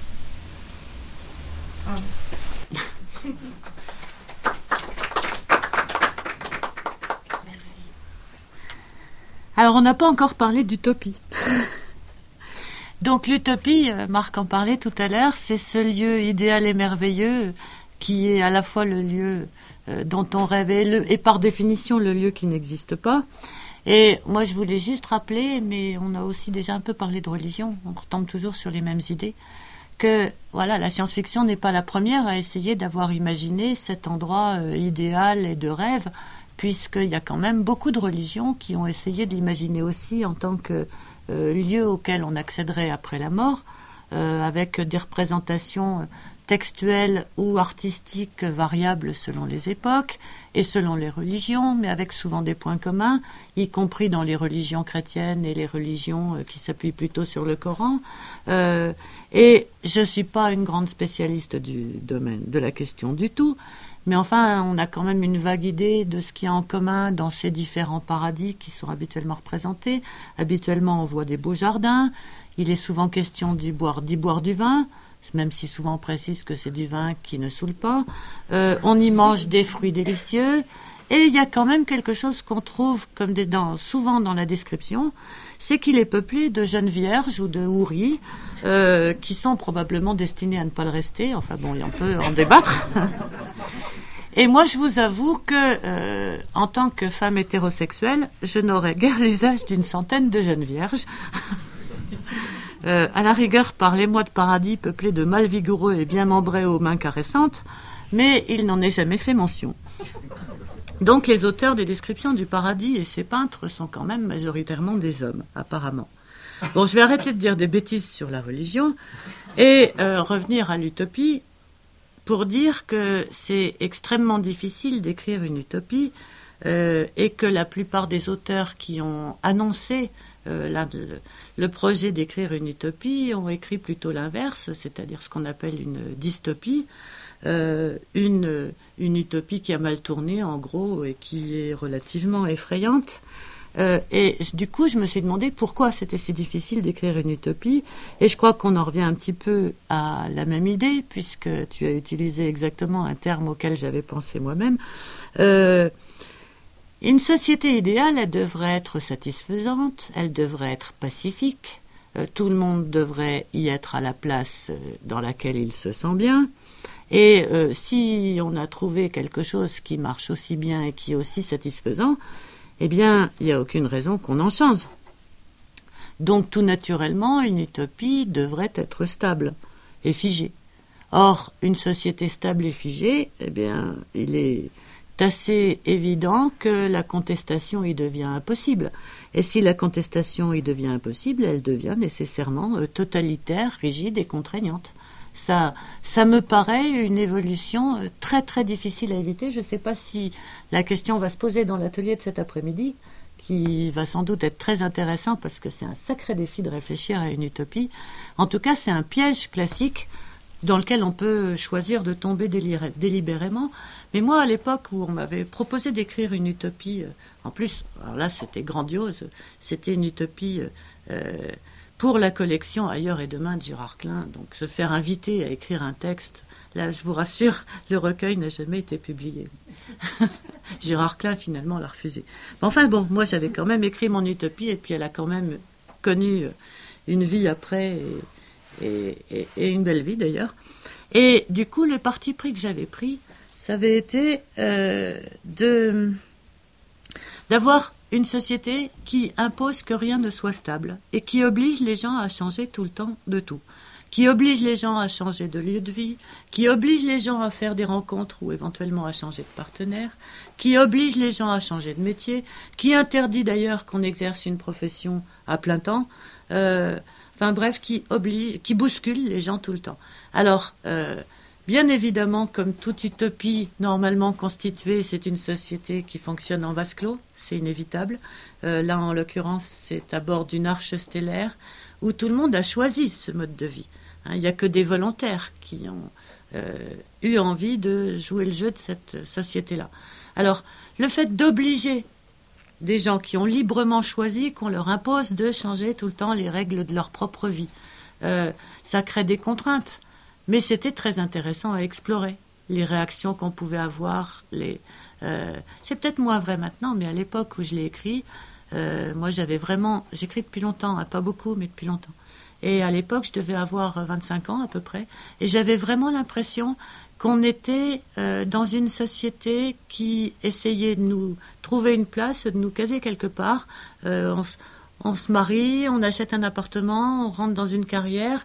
Merci. Alors, on n'a pas encore parlé d'utopie. Donc, l'utopie, Marc en parlait tout à l'heure, c'est ce lieu idéal et merveilleux qui est à la fois le lieu dont on rêvait et par définition le lieu qui n'existe pas. Et moi, je voulais juste rappeler, mais on a aussi déjà un peu parlé de religion, on retombe toujours sur les mêmes idées, que voilà, la science-fiction n'est pas la première à essayer d'avoir imaginé cet endroit idéal et de rêve, puisqu'il y a quand même beaucoup de religions qui ont essayé de l'imaginer aussi en tant que lieu auquel on accéderait après la mort, avec des représentations textuelle ou artistique variable selon les époques et selon les religions, mais avec souvent des points communs, y compris dans les religions chrétiennes et les religions qui s'appuient plutôt sur le Coran. Et je ne suis pas une grande spécialiste du domaine de la question du tout, mais enfin, on a quand même une vague idée de ce qu'il y a en commun dans ces différents paradis qui sont habituellement représentés. Habituellement, on voit des beaux jardins. Il est souvent question d'y boire du vin, même si souvent on précise que c'est du vin qui ne saoule pas. On y mange des fruits délicieux. Et il y a quand même quelque chose qu'on trouve comme souvent dans la description, c'est qu'il est peuplé de jeunes vierges ou de houris qui sont probablement destinées à ne pas le rester. Enfin bon, on peut en débattre. Et moi, je vous avoue que, en tant que femme hétérosexuelle, je n'aurais guère l'usage d'une centaine de jeunes vierges. À la rigueur, parlez-moi de paradis peuplé de mâles vigoureux et bien membrés aux mains caressantes, mais il n'en est jamais fait mention. Donc les auteurs des descriptions du paradis et ces peintres sont quand même majoritairement des hommes, apparemment. Bon, je vais arrêter de dire des bêtises sur la religion et revenir à l'utopie pour dire que c'est extrêmement difficile d'écrire une utopie et que la plupart des auteurs qui ont annoncé le projet d'écrire une utopie ont écrit plutôt l'inverse, c'est-à-dire ce qu'on appelle une dystopie, une utopie qui a mal tourné en gros et qui est relativement effrayante. Et du coup, je me suis demandé pourquoi c'était si difficile d'écrire une utopie. Et je crois qu'on en revient un petit peu à la même idée, puisque tu as utilisé exactement un terme auquel j'avais pensé moi-même. Une société idéale, elle devrait être satisfaisante, elle devrait être pacifique, tout le monde devrait y être à la place dans laquelle il se sent bien. Et si on a trouvé quelque chose qui marche aussi bien et qui est aussi satisfaisant, eh bien, il n'y a aucune raison qu'on en change. Donc, tout naturellement, une utopie devrait être stable et figée. Or, une société stable et figée, eh bien, il est assez évident que la contestation y devient impossible. Et si la contestation y devient impossible, elle devient nécessairement totalitaire, rigide et contraignante. Ça me paraît une évolution très très difficile à éviter. Je ne sais pas si la question va se poser dans l'atelier de cet après-midi, qui va sans doute être très intéressant parce que c'est un sacré défi de réfléchir à une utopie. En tout cas, c'est un piège classique dans lequel on peut choisir de tomber délibérément. Mais moi, à l'époque où on m'avait proposé d'écrire une utopie, en plus, alors là c'était grandiose, c'était une utopie pour la collection Ailleurs et Demain de Gérard Klein, donc se faire inviter à écrire un texte, là je vous rassure, le recueil n'a jamais été publié. Gérard Klein finalement l'a refusé. Mais enfin bon, moi j'avais quand même écrit mon utopie et puis elle a quand même connu une vie après et une belle vie d'ailleurs. Et du coup le parti pris que j'avais pris, ça avait été d'avoir une société qui impose que rien ne soit stable et qui oblige les gens à changer tout le temps de tout, qui oblige les gens à changer de lieu de vie, qui oblige les gens à faire des rencontres ou éventuellement à changer de partenaire, qui oblige les gens à changer de métier, qui interdit d'ailleurs qu'on exerce une profession à plein temps, enfin bref, qui bouscule les gens tout le temps. Alors, bien évidemment, comme toute utopie normalement constituée, c'est une société qui fonctionne en vase clos, c'est inévitable. Là, en l'occurrence, c'est à bord d'une arche stellaire où tout le monde a choisi ce mode de vie. Il n'y a que des volontaires qui ont eu envie de jouer le jeu de cette société-là. Alors, le fait d'obliger des gens qui ont librement choisi qu'on leur impose de changer tout le temps les règles de leur propre vie, ça crée des contraintes. Mais c'était très intéressant à explorer, les réactions qu'on pouvait avoir. C'est peut-être moins vrai maintenant, mais à l'époque où je l'ai écrit, moi j'écris depuis longtemps, pas beaucoup, mais depuis longtemps. Et à l'époque, je devais avoir 25 ans à peu près, et j'avais vraiment l'impression qu'on était dans une société qui essayait de nous trouver une place, de nous caser quelque part. On se marie, on achète un appartement, on rentre dans une carrière,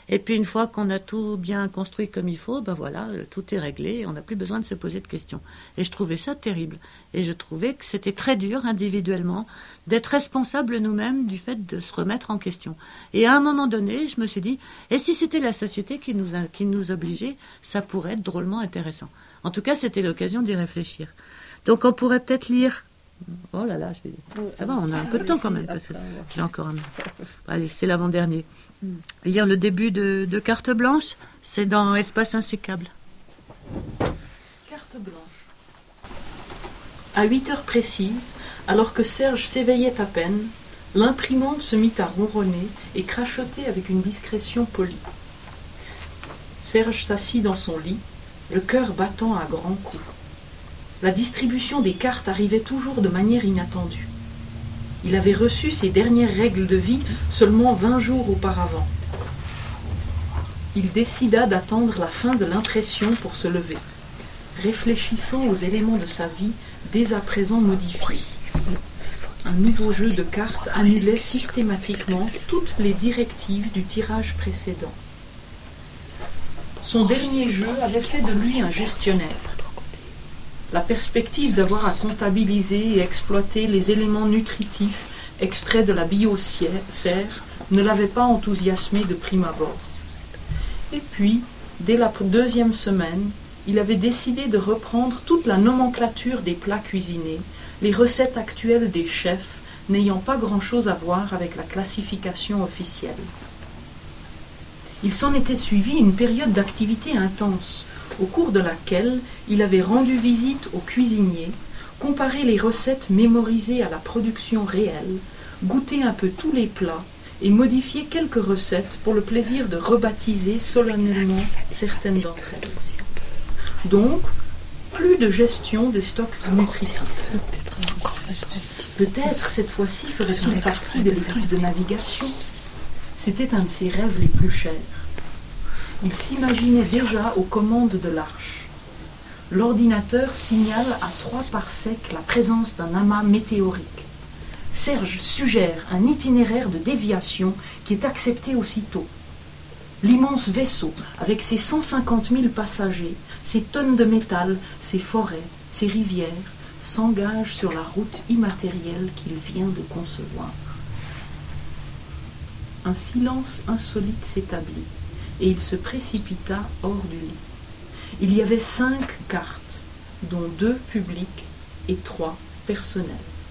Et puis une fois qu'on a tout bien construit comme il faut, ben voilà, tout est réglé, on n'a plus besoin de se poser de questions. Et je trouvais ça terrible. Et je trouvais que c'était très dur individuellement d'être responsable nous-mêmes du fait de se remettre en question. Et à un moment donné, je me suis dit, et si c'était la société qui nous obligeait, ça pourrait être drôlement intéressant. En tout cas, c'était l'occasion d'y réfléchir. Donc on pourrait peut-être lire... Oh là là, ça va, on a un peu de temps quand même, parce que j'ai encore un... Allez, c'est l'avant-dernier. Lire le début de Carte blanche, c'est dans Espace insécable. Carte blanche. À 8 heures précises, alors que Serge s'éveillait à peine, l'imprimante se mit à ronronner et crachoter avec une discrétion polie. Serge s'assit dans son lit, le cœur battant à grands coups. La distribution des cartes arrivait toujours de manière inattendue. Il avait reçu ses dernières règles de vie seulement 20 jours auparavant. Il décida d'attendre la fin de l'impression pour se lever, réfléchissant aux éléments de sa vie dès à présent modifiés. Un nouveau jeu de cartes annulait systématiquement toutes les directives du tirage précédent. Son dernier jeu avait fait de lui un gestionnaire. La perspective d'avoir à comptabiliser et exploiter les éléments nutritifs extraits de la biosphère ne l'avait pas enthousiasmé de prime abord. Et puis, dès la deuxième semaine, il avait décidé de reprendre toute la nomenclature des plats cuisinés, les recettes actuelles des chefs n'ayant pas grand-chose à voir avec la classification officielle. Il s'en était suivi une période d'activité intense, au cours de laquelle il avait rendu visite aux cuisiniers, comparé les recettes mémorisées à la production réelle, goûté un peu tous les plats et modifié quelques recettes pour le plaisir de rebaptiser solennellement certaines d'entre elles. Donc, plus de gestion des stocks nutritifs. Peut-être cette fois-ci ferait-il partie de l'équipe de navigation. C'était un de ses rêves les plus chers. Il s'imaginait déjà aux commandes de l'arche. L'ordinateur signale à 3 parsecs la présence d'un amas météorique. Serge suggère un itinéraire de déviation qui est accepté aussitôt. L'immense vaisseau, avec ses 150 000 passagers, ses tonnes de métal, ses forêts, ses rivières, s'engage sur la route immatérielle qu'il vient de concevoir. Un silence insolite s'établit. Et il se précipita hors du lit. Il y avait 5 cartes, dont 2 publiques et 3 personnelles.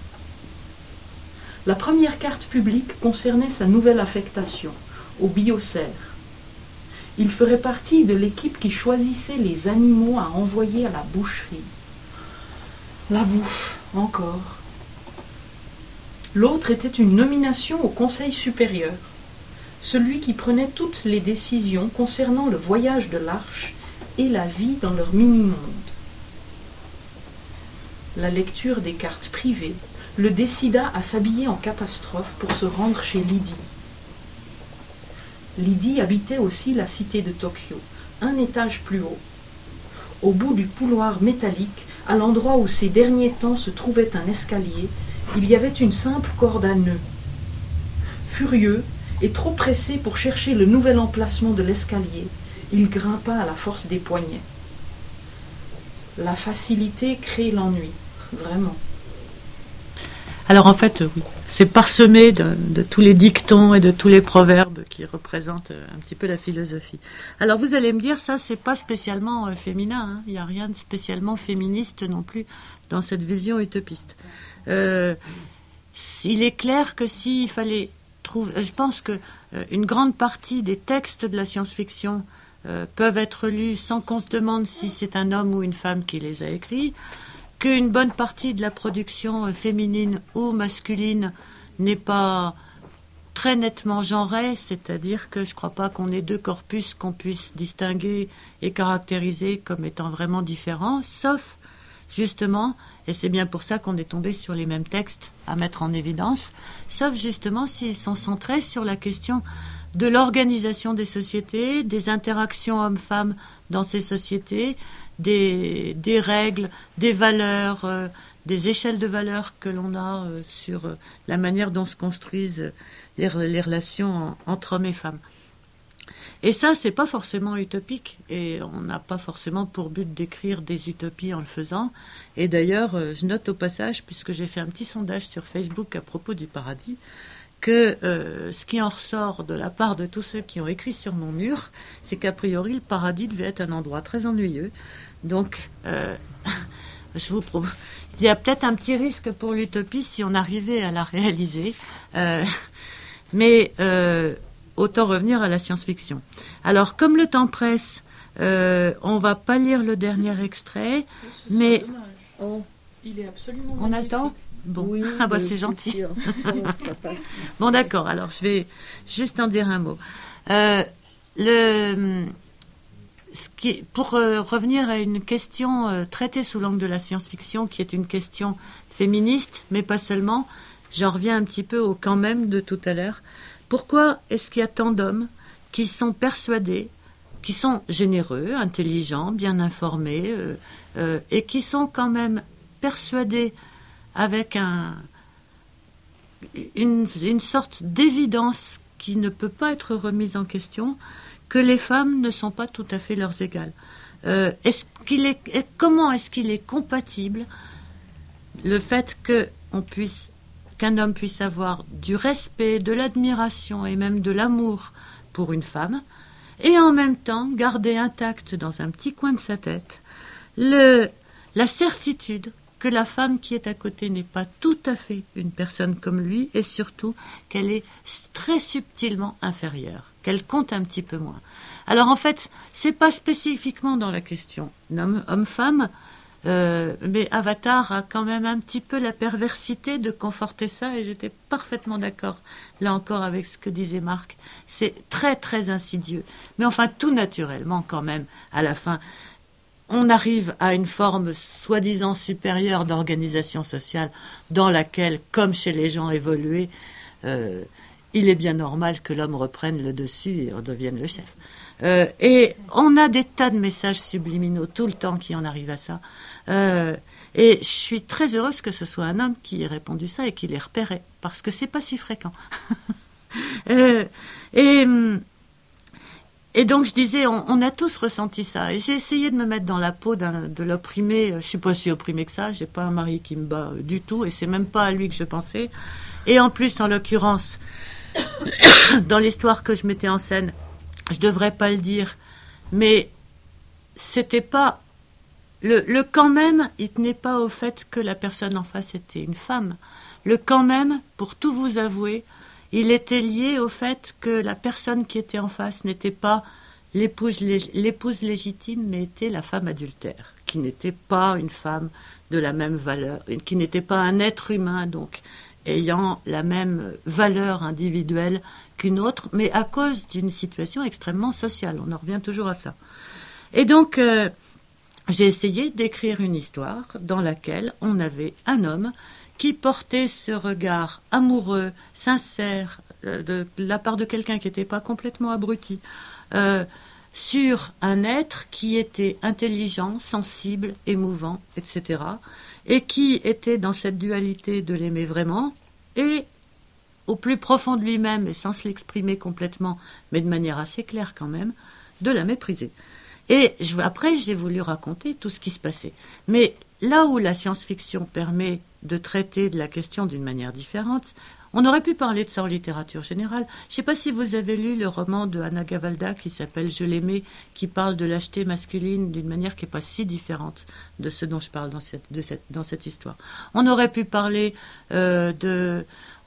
La première carte publique concernait sa nouvelle affectation, au biosphère. Il ferait partie de l'équipe qui choisissait les animaux à envoyer à la boucherie. La bouffe, encore. L'autre était une nomination au Conseil supérieur. Celui qui prenait toutes les décisions concernant le voyage de l'arche et la vie dans leur mini-monde. La lecture des cartes privées le décida à s'habiller en catastrophe pour se rendre chez Lydie. Lydie habitait aussi la cité de Tokyo, un étage plus haut. Au bout du couloir métallique, à l'endroit où ces derniers temps se trouvait un escalier, il y avait une simple corde à nœuds. Furieux, et trop pressé pour chercher le nouvel emplacement de l'escalier, il grimpa à la force des poignets. La facilité crée l'ennui, vraiment. Alors en fait, oui, c'est parsemé de tous les dictons et de tous les proverbes qui représentent un petit peu la philosophie. Alors vous allez me dire, ça c'est pas spécialement féminin, hein. Il n'y a rien de spécialement féministe non plus dans cette vision utopiste. Il est clair que s'il fallait je pense que une grande partie des textes de la science-fiction peuvent être lus sans qu'on se demande si c'est un homme ou une femme qui les a écrits, qu'une bonne partie de la production féminine ou masculine n'est pas très nettement genrée, c'est-à-dire que je ne crois pas qu'on ait 2 corpus qu'on puisse distinguer et caractériser comme étant vraiment différents, sauf justement, et c'est bien pour ça qu'on est tombé sur les mêmes textes à mettre en évidence, sauf justement s'ils sont centrés sur la question de l'organisation des sociétés, des interactions hommes-femmes dans ces sociétés, des règles, des valeurs, des échelles de valeurs que l'on a sur la manière dont se construisent les relations entre hommes et femmes. Et ça, c'est pas forcément utopique. Et on n'a pas forcément pour but d'écrire des utopies en le faisant. Et d'ailleurs, je note au passage, puisque j'ai fait un petit sondage sur Facebook à propos du paradis, que ce qui en ressort de la part de tous ceux qui ont écrit sur mon mur, c'est qu'a priori, le paradis devait être un endroit très ennuyeux. Donc, je vous propose... Il y a peut-être un petit risque pour l'utopie si on arrivait à la réaliser. Mais autant revenir à la science-fiction. Alors, comme le temps presse, on va pas lire le dernier extrait, mais... Oh. Il est absolument On magnifique. attend ? Bon, Oui, c'est gentil. sûr. Ça passe. Bon, d'accord, alors je vais juste en dire un mot. Pour revenir à une question traitée sous l'angle de la science-fiction, qui est une question féministe, mais pas seulement, j'en reviens un petit peu au quand même de tout à l'heure. Pourquoi est-ce qu'il y a tant d'hommes qui sont persuadés, qui sont généreux, intelligents, bien informés, et qui sont quand même persuadés avec une sorte d'évidence qui ne peut pas être remise en question, que les femmes ne sont pas tout à fait leurs égales. Comment est-ce qu'il est compatible le fait qu'un homme puisse avoir du respect, de l'admiration et même de l'amour pour une femme, et en même temps garder intacte dans un petit coin de sa tête la certitude que la femme qui est à côté n'est pas tout à fait une personne comme lui, et surtout qu'elle est très subtilement inférieure, qu'elle compte un petit peu moins. Alors en fait, c'est pas spécifiquement dans la question homme-femme, mais Avatar a quand même un petit peu la perversité de conforter ça, et j'étais parfaitement d'accord, là encore, avec ce que disait Marc. C'est très très insidieux, mais enfin tout naturellement quand même, à la fin, on arrive à une forme soi-disant supérieure d'organisation sociale dans laquelle, comme chez les gens évolués, il est bien normal que l'homme reprenne le dessus et redevienne le chef. Et on a des tas de messages subliminaux tout le temps qui en arrivent à ça. Et je suis très heureuse que ce soit un homme qui ait répondu ça et qui les repérait, parce que c'est pas si fréquent. Et donc je disais, on a tous ressenti ça. Et j'ai essayé de me mettre dans la peau de l'opprimé. Je suis pas si opprimée que ça. J'ai pas un mari qui me bat du tout, et c'est même pas à lui que je pensais. Et en plus, en l'occurrence, dans l'histoire que je mettais en scène, je devrais pas le dire, mais c'était pas le quand même. Il tenait pas au fait que la personne en face était une femme. Le quand même, pour tout vous avouer, il était lié au fait que la personne qui était en face n'était pas l'épouse légitime, mais était la femme adultère, qui n'était pas une femme de la même valeur, qui n'était pas un être humain, donc ayant la même valeur individuelle qu'une autre, mais à cause d'une situation extrêmement sociale. On en revient toujours à ça. Et donc, j'ai essayé d'écrire une histoire dans laquelle on avait un homme qui portait ce regard amoureux, sincère, de la part de quelqu'un qui n'était pas complètement abruti, sur un être qui était intelligent, sensible, émouvant, etc., et qui était dans cette dualité de l'aimer vraiment, et au plus profond de lui-même, et sans se l'exprimer complètement, mais de manière assez claire quand même, de la mépriser. Et après, j'ai voulu raconter tout ce qui se passait. Mais là où la science-fiction permet de traiter de la question d'une manière différente, on aurait pu parler de ça en littérature générale. Je ne sais pas si vous avez lu le roman de Anna Gavalda qui s'appelle « Je l'aimais », qui parle de lâcheté masculine d'une manière qui n'est pas si différente de ce dont je parle dans cette histoire. On aurait pu parler des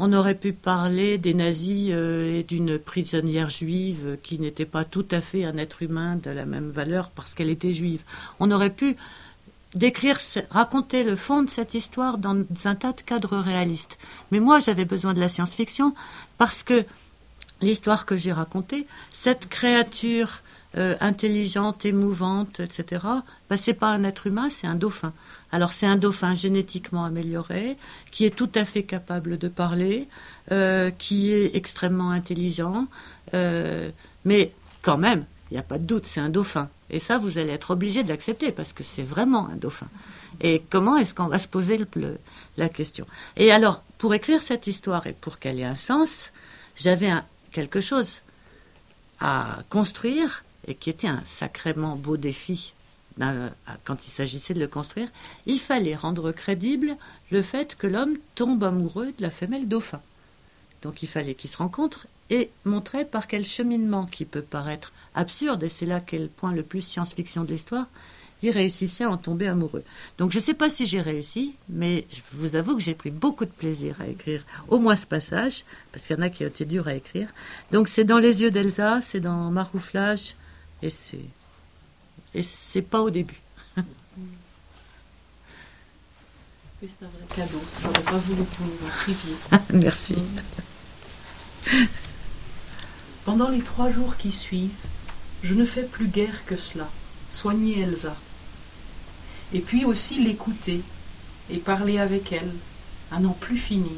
nazis et d'une prisonnière juive qui n'était pas tout à fait un être humain de la même valeur parce qu'elle était juive. On aurait pu raconter le fond de cette histoire dans un tas de cadres réalistes. Mais moi, j'avais besoin de la science-fiction parce que l'histoire que j'ai racontée, cette créature intelligente, émouvante, etc., c'est pas un être humain, c'est un dauphin. Alors c'est un dauphin génétiquement amélioré, qui est tout à fait capable de parler, qui est extrêmement intelligent, mais quand même, il n'y a pas de doute, c'est un dauphin. Et ça, vous allez être obligé de l'accepter, parce que c'est vraiment un dauphin. Et comment est-ce qu'on va se poser la question ? Et alors, pour écrire cette histoire et pour qu'elle ait un sens, j'avais quelque chose à construire, et qui était un sacrément beau défi quand il s'agissait de le construire, il fallait rendre crédible le fait que l'homme tombe amoureux de la femelle dauphin. Donc il fallait qu'ils se rencontrent et montrer par quel cheminement, qui peut paraître absurde, et c'est là qu'est le point le plus science-fiction de l'histoire, il réussissait à en tomber amoureux. Donc je ne sais pas si j'ai réussi, mais je vous avoue que j'ai pris beaucoup de plaisir à écrire au moins ce passage, parce qu'il y en a qui ont été durs à écrire. Donc c'est dans Les yeux d'Elsa, c'est dans Marouflage, et c'est pas au début. Oui, c'est un vrai cadeau. J'aurais pas voulu que vous nous en priviez. Merci. Pendant les 3 jours qui suivent, je ne fais plus guère que cela, soigner Elsa. Et puis aussi l'écouter et parler avec elle, à n'en plus finir.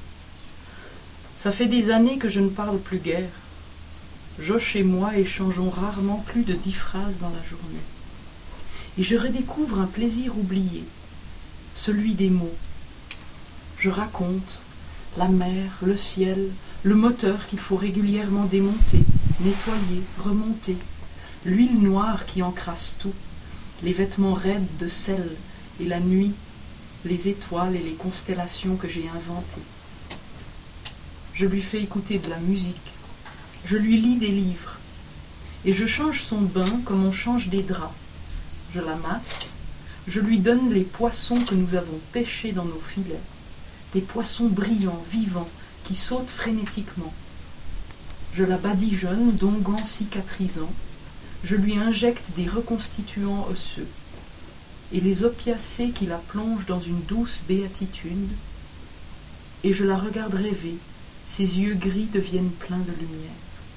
Ça fait des années que je ne parle plus guère. Josh et moi échangeons rarement plus de 10 phrases dans la journée. Et je redécouvre un plaisir oublié, celui des mots. Je raconte la mer, le ciel, le moteur qu'il faut régulièrement démonter, nettoyer, remonter, l'huile noire qui encrasse tout, les vêtements raides de sel et la nuit, les étoiles et les constellations que j'ai inventées. Je lui fais écouter de la musique, je lui lis des livres, et je change son bain comme on change des draps. Je la masse, je lui donne les poissons que nous avons pêchés dans nos filets, des poissons brillants, vivants, qui sautent frénétiquement. Je la badigeonne d'onguents cicatrisants, je lui injecte des reconstituants osseux, et les opiacés qui la plongent dans une douce béatitude, et je la regarde rêver, ses yeux gris deviennent pleins de lumière.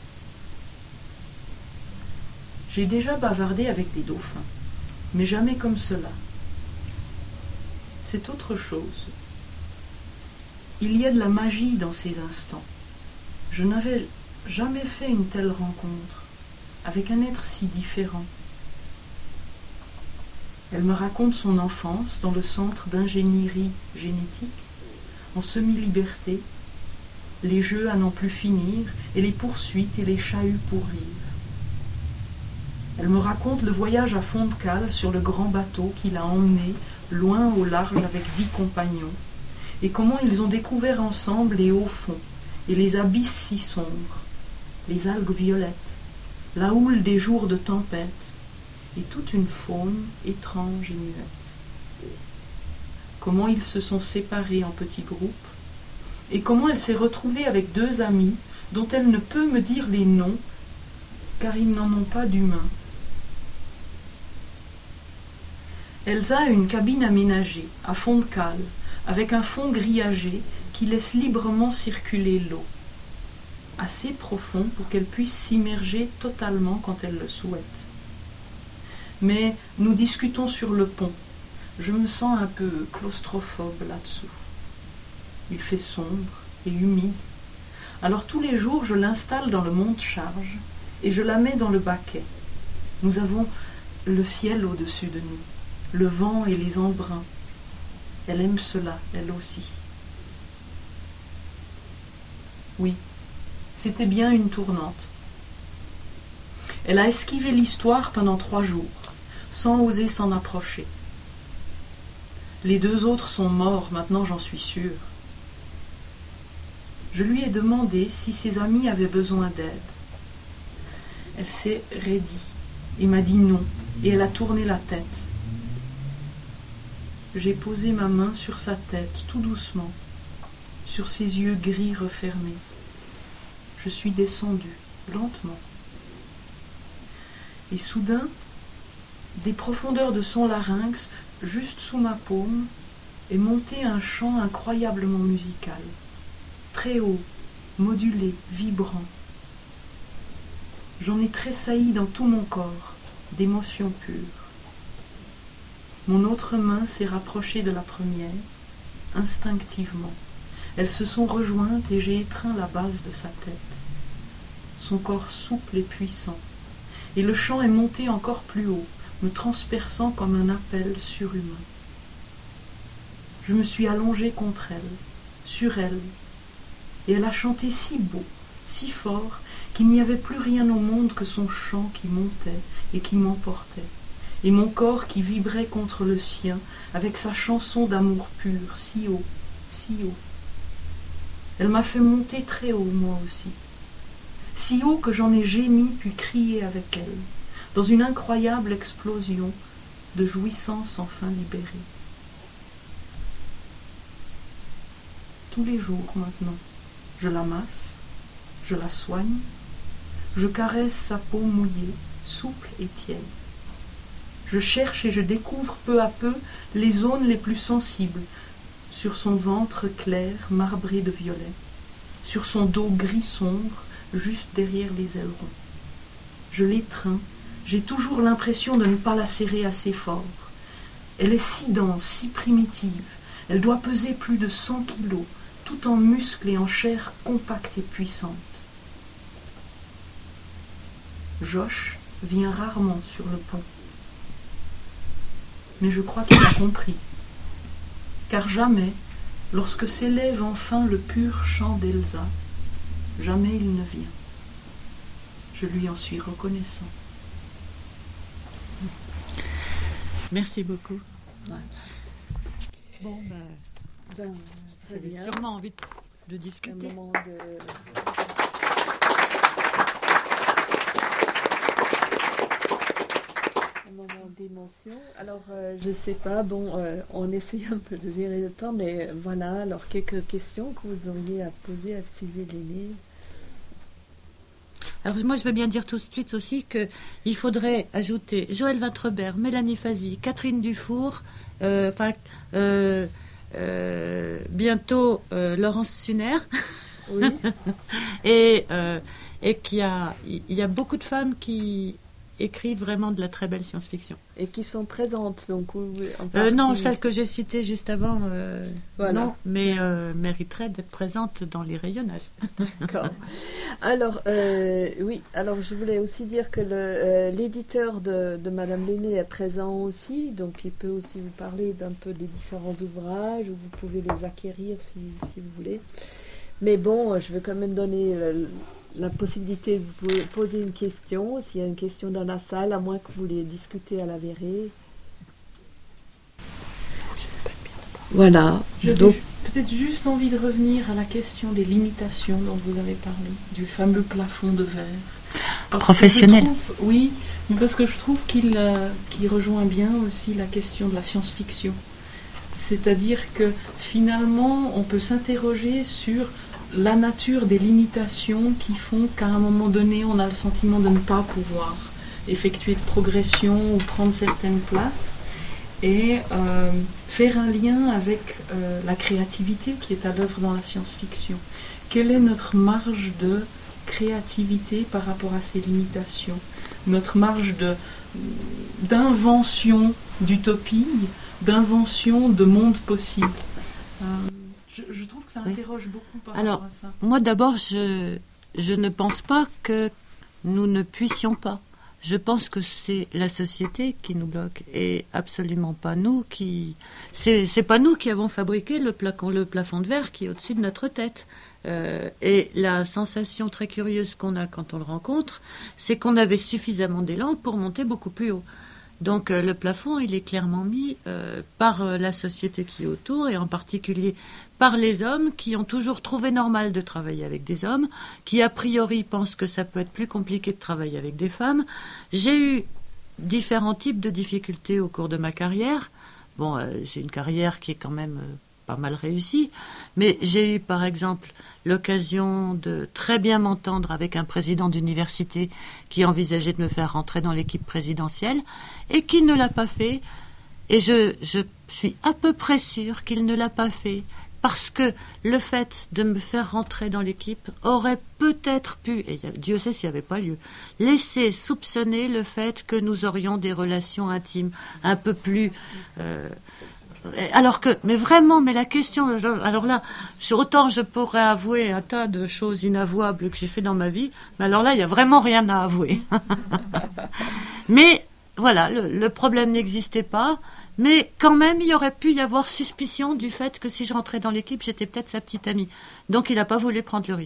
J'ai déjà bavardé avec des dauphins, mais jamais comme cela. C'est autre chose. Il y a de la magie dans ces instants. Je n'avais jamais fait une telle rencontre, avec un être si différent. Elle me raconte son enfance dans le centre d'ingénierie génétique, en semi-liberté, les jeux à n'en plus finir, et les poursuites et les chahuts pour rire. Elle me raconte le voyage à fond de cale sur le grand bateau qui l'a emmené loin au large avec 10 compagnons, et comment ils ont découvert ensemble les hauts fonds et les abysses si sombres, les algues violettes, la houle des jours de tempête, et toute une faune étrange et muette. Comment ils se sont séparés en petits groupes, et comment elle s'est retrouvée avec 2 amis dont elle ne peut me dire les noms, car ils n'en ont pas d'humains. Elsa a une cabine aménagée, à fond de cale, avec un fond grillagé qui laisse librement circuler l'eau, assez profond pour qu'elle puisse s'immerger totalement quand elle le souhaite. Mais nous discutons sur le pont. Je me sens un peu claustrophobe là-dessous. Il fait sombre et humide. Alors tous les jours, je l'installe dans le monte-charge et je la mets dans le baquet. Nous avons le ciel au-dessus de nous, le vent et les embruns. Elle aime cela, elle aussi. Oui, c'était bien une tournante. Elle a esquivé l'histoire pendant 3 jours, sans oser s'en approcher. Les 2 autres sont morts, maintenant j'en suis sûre. Je lui ai demandé si ses amis avaient besoin d'aide. Elle s'est raidie et m'a dit non, et elle a tourné la tête. J'ai posé ma main sur sa tête, tout doucement, sur ses yeux gris refermés. Je suis descendue, lentement. Et soudain, des profondeurs de son larynx, juste sous ma paume, est monté un chant incroyablement musical, très haut, modulé, vibrant. J'en ai tressailli dans tout mon corps, d'émotion pure. Mon autre main s'est rapprochée de la première, instinctivement. Elles se sont rejointes et j'ai étreint la base de sa tête. Son corps souple et puissant. Et le chant est monté encore plus haut, me transperçant comme un appel surhumain. Je me suis allongée contre elle, sur elle, et elle a chanté si beau, si fort qu'il n'y avait plus rien au monde que son chant qui montait et qui m'emportait, et mon corps qui vibrait contre le sien avec sa chanson d'amour pur, si haut, si haut. Elle m'a fait monter très haut, moi aussi, si haut que j'en ai gémi puis crié avec elle, dans une incroyable explosion de jouissance enfin libérée. Tous les jours maintenant, je la masse, je la soigne, je caresse sa peau mouillée, souple et tiède. Je cherche et je découvre peu à peu les zones les plus sensibles, sur son ventre clair marbré de violet, sur son dos gris sombre, juste derrière les ailerons. Je l'étreins, j'ai toujours l'impression de ne pas la serrer assez fort. Elle est si dense, si primitive, elle doit peser plus de 100 kilos, tout en muscles et en chair compacte et puissante. Josh vient rarement sur le pont. Mais je crois qu'il a compris. Car jamais, lorsque s'élève enfin le pur chant d'Elsa, jamais il ne vient. Je lui en suis reconnaissant. Merci beaucoup. Ouais. Bon, ben très J'avais bien. sûrement envie de discuter. Un moment de... un moment d'émotion. Alors, je sais pas, on essaye un peu de gérer le temps, mais voilà, alors quelques questions que vous auriez à poser à Sylvie Lenné. Alors moi, je veux bien dire tout de suite aussi qu'il faudrait ajouter Joël Vintrebert, Mélanie Fazi, Catherine Dufour, bientôt Laurence Suner, Oui. et qu'il y a beaucoup de femmes qui écrivent vraiment de la très belle science-fiction. Et qui sont présentes, donc Non, celle que j'ai citée juste avant, voilà. non, mais mériterait d'être présente dans les rayonnages. D'accord. Alors, oui, alors je voulais aussi dire que l'éditeur de Madame Lenné est présent aussi, donc il peut aussi vous parler d'un peu des différents ouvrages, où vous pouvez les acquérir si vous voulez. Mais bon, je veux quand même donner la possibilité de vous poser une question, s'il y a une question dans la salle, à moins que vous voulez discuter à la verrée. Voilà. J'ai Donc, peut-être juste envie de revenir à la question des limitations dont vous avez parlé, du fameux plafond de verre. Parce Professionnel. Oui, mais parce que je trouve qu'il rejoint bien aussi la question de la science-fiction. C'est-à-dire que finalement, on peut s'interroger sur la nature des limitations qui font qu'à un moment donné, on a le sentiment de ne pas pouvoir effectuer de progression ou prendre certaines places, et faire un lien avec la créativité qui est à l'œuvre dans la science-fiction. Quelle est notre marge de créativité par rapport à ces limitations, notre marge d'invention d'utopie, d'invention de monde possible. Je trouve que ça interroge beaucoup par rapport à ça. Moi d'abord, je ne pense pas que nous ne puissions pas. Je pense que c'est la société qui nous bloque et absolument pas nous qui... C'est pas nous qui avons fabriqué le plafond de verre qui est au-dessus de notre tête. Et la sensation très curieuse qu'on a quand on le rencontre, c'est qu'on avait suffisamment d'élan pour monter beaucoup plus haut. Donc le plafond, il est clairement mis par la société qui est autour, et en particulier par les hommes qui ont toujours trouvé normal de travailler avec des hommes, qui a priori pensent que ça peut être plus compliqué de travailler avec des femmes. J'ai eu différents types de difficultés au cours de ma carrière. Bon, j'ai une carrière qui est quand même pas mal réussie, mais j'ai eu par exemple l'occasion de très bien m'entendre avec un président d'université qui envisageait de me faire rentrer dans l'équipe présidentielle et qui ne l'a pas fait, et je suis à peu près sûre qu'il ne l'a pas fait parce que le fait de me faire rentrer dans l'équipe aurait peut-être pu, et Dieu sait s'il n'y avait pas lieu, laisser soupçonner le fait que nous aurions des relations intimes un peu plus... alors que, mais vraiment, mais la question, alors là, autant je pourrais avouer un tas de choses inavouables que j'ai fait dans ma vie, mais alors là, il n'y a vraiment rien à avouer. Mais voilà, le problème n'existait pas, mais quand même, il y aurait pu y avoir suspicion du fait que si je rentrais dans l'équipe, j'étais peut-être sa petite amie. Donc il n'a pas voulu prendre le risque.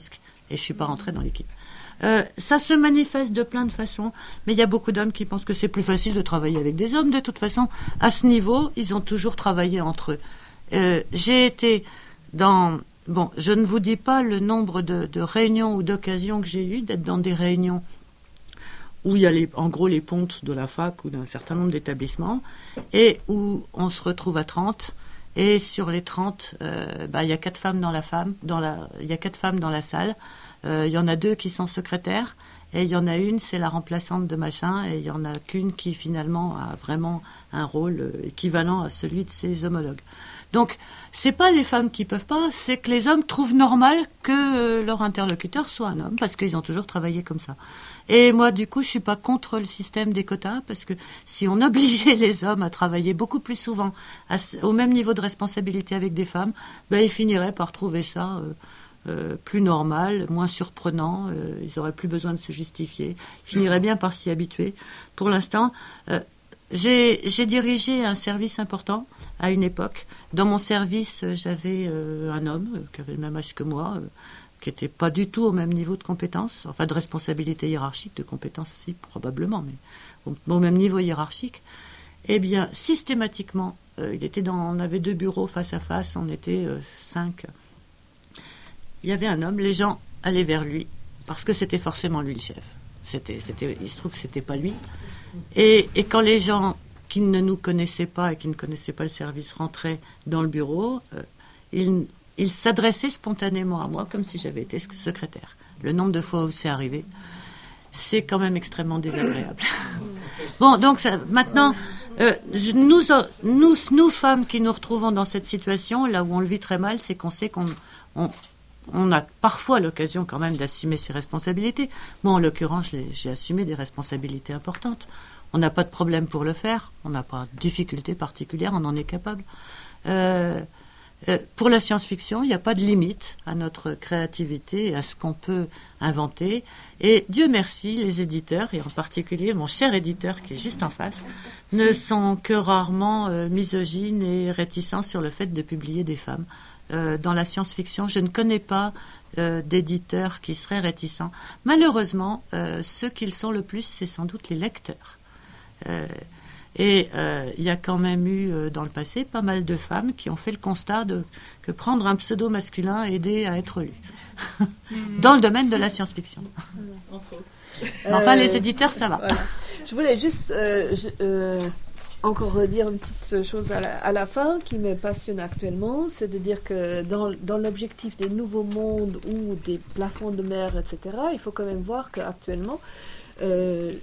et je suis pas rentrée dans l'équipe. Ça se manifeste de plein de façons, mais il y a beaucoup d'hommes qui pensent que c'est plus facile de travailler avec des hommes. De toute façon, à ce niveau, ils ont toujours travaillé entre eux. J'ai été dans... Bon, je ne vous dis pas le nombre de réunions ou d'occasions que j'ai eues d'être dans des réunions où il y a en gros les pontes de la fac ou d'un certain nombre d'établissements, et où on se retrouve à 30, et sur les 30, il y a 4 femmes il y a 4 femmes dans la salle. Il y en a 2 qui sont secrétaires, et il y en a une, c'est la remplaçante de machin, et il y en a qu'une qui finalement a vraiment un rôle équivalent à celui de ses homologues. Donc, c'est pas les femmes qui peuvent pas, c'est que les hommes trouvent normal que leur interlocuteur soit un homme, parce qu'ils ont toujours travaillé comme ça. Et moi, du coup, je suis pas contre le système des quotas, parce que si on obligeait les hommes à travailler beaucoup plus souvent au même niveau de responsabilité avec des femmes, ils finiraient par trouver ça plus normal, moins surprenant, ils auraient plus besoin de se justifier, ils finiraient bien par s'y habituer. Pour l'instant, j'ai dirigé un service important à une époque. Dans mon service, j'avais un homme qui avait le même âge que moi, qui n'était pas du tout au même niveau de compétence, enfin de responsabilité hiérarchique, de compétence si, probablement, mais au même niveau hiérarchique. Eh bien, systématiquement, on avait 2 bureaux face à face, on était 5. Il y avait un homme, les gens allaient vers lui, parce que c'était forcément lui le chef. Il se trouve que c'était pas lui. Et quand les gens qui ne nous connaissaient pas et qui ne connaissaient pas le service rentraient dans le bureau, ils s'adressaient spontanément à moi comme si j'avais été secrétaire. Le nombre de fois où c'est arrivé, c'est quand même extrêmement désagréable. Bon, donc maintenant, nous femmes qui nous retrouvons dans cette situation, là où on le vit très mal, c'est qu'on sait qu'on a parfois l'occasion quand même d'assumer ses responsabilités. Moi, en l'occurrence, j'ai assumé des responsabilités importantes. On n'a pas de problème pour le faire, on n'a pas de difficulté particulière, on en est capable. Pour la science-fiction, il n'y a pas de limite à notre créativité et à ce qu'on peut inventer. Et Dieu merci, les éditeurs, et en particulier mon cher éditeur qui est juste en face, ne sont que rarement misogynes et réticents sur le fait de publier des femmes. Dans la science-fiction, je ne connais pas d'éditeurs qui seraient réticents. Malheureusement, ceux qui le sont le plus, c'est sans doute les lecteurs. Il y a quand même eu dans le passé pas mal de femmes qui ont fait le constat que prendre un pseudo masculin aidait à être lu. Dans le domaine de la science-fiction. Enfin, les éditeurs, ça va. Voilà. Je voulais juste encore dire une petite chose à la fin qui me passionne actuellement, c'est de dire que dans l'objectif des nouveaux mondes ou des plafonds de mer, etc., il faut quand même voir qu'actuellement, le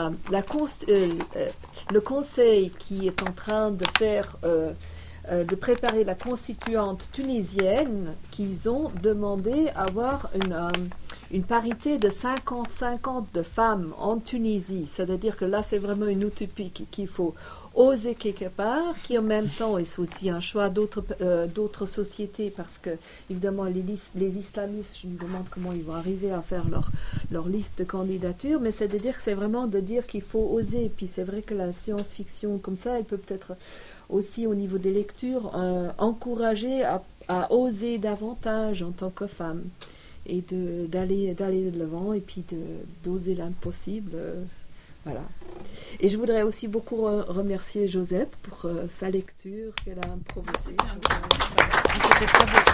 conseil qui est en train de faire de préparer la constituante tunisienne, qu'ils ont demandé avoir une parité de 50-50 de femmes en Tunisie. C'est-à-dire que là, c'est vraiment une utopie qu'il faut oser quelque part, qui en même temps est aussi un choix d'autres sociétés, parce que, évidemment, les islamistes, je me demande comment ils vont arriver à faire leur liste de candidatures, mais c'est de dire que c'est vraiment de dire qu'il faut oser. Puis c'est vrai que la science-fiction, comme ça, elle peut peut-être aussi, au niveau des lectures, encourager à oser davantage en tant que femme, et d'aller de l'avant, et puis d'oser l'impossible. Voilà. Et je voudrais aussi beaucoup remercier Josette pour sa lecture qu'elle a improvisée. C'était très beau.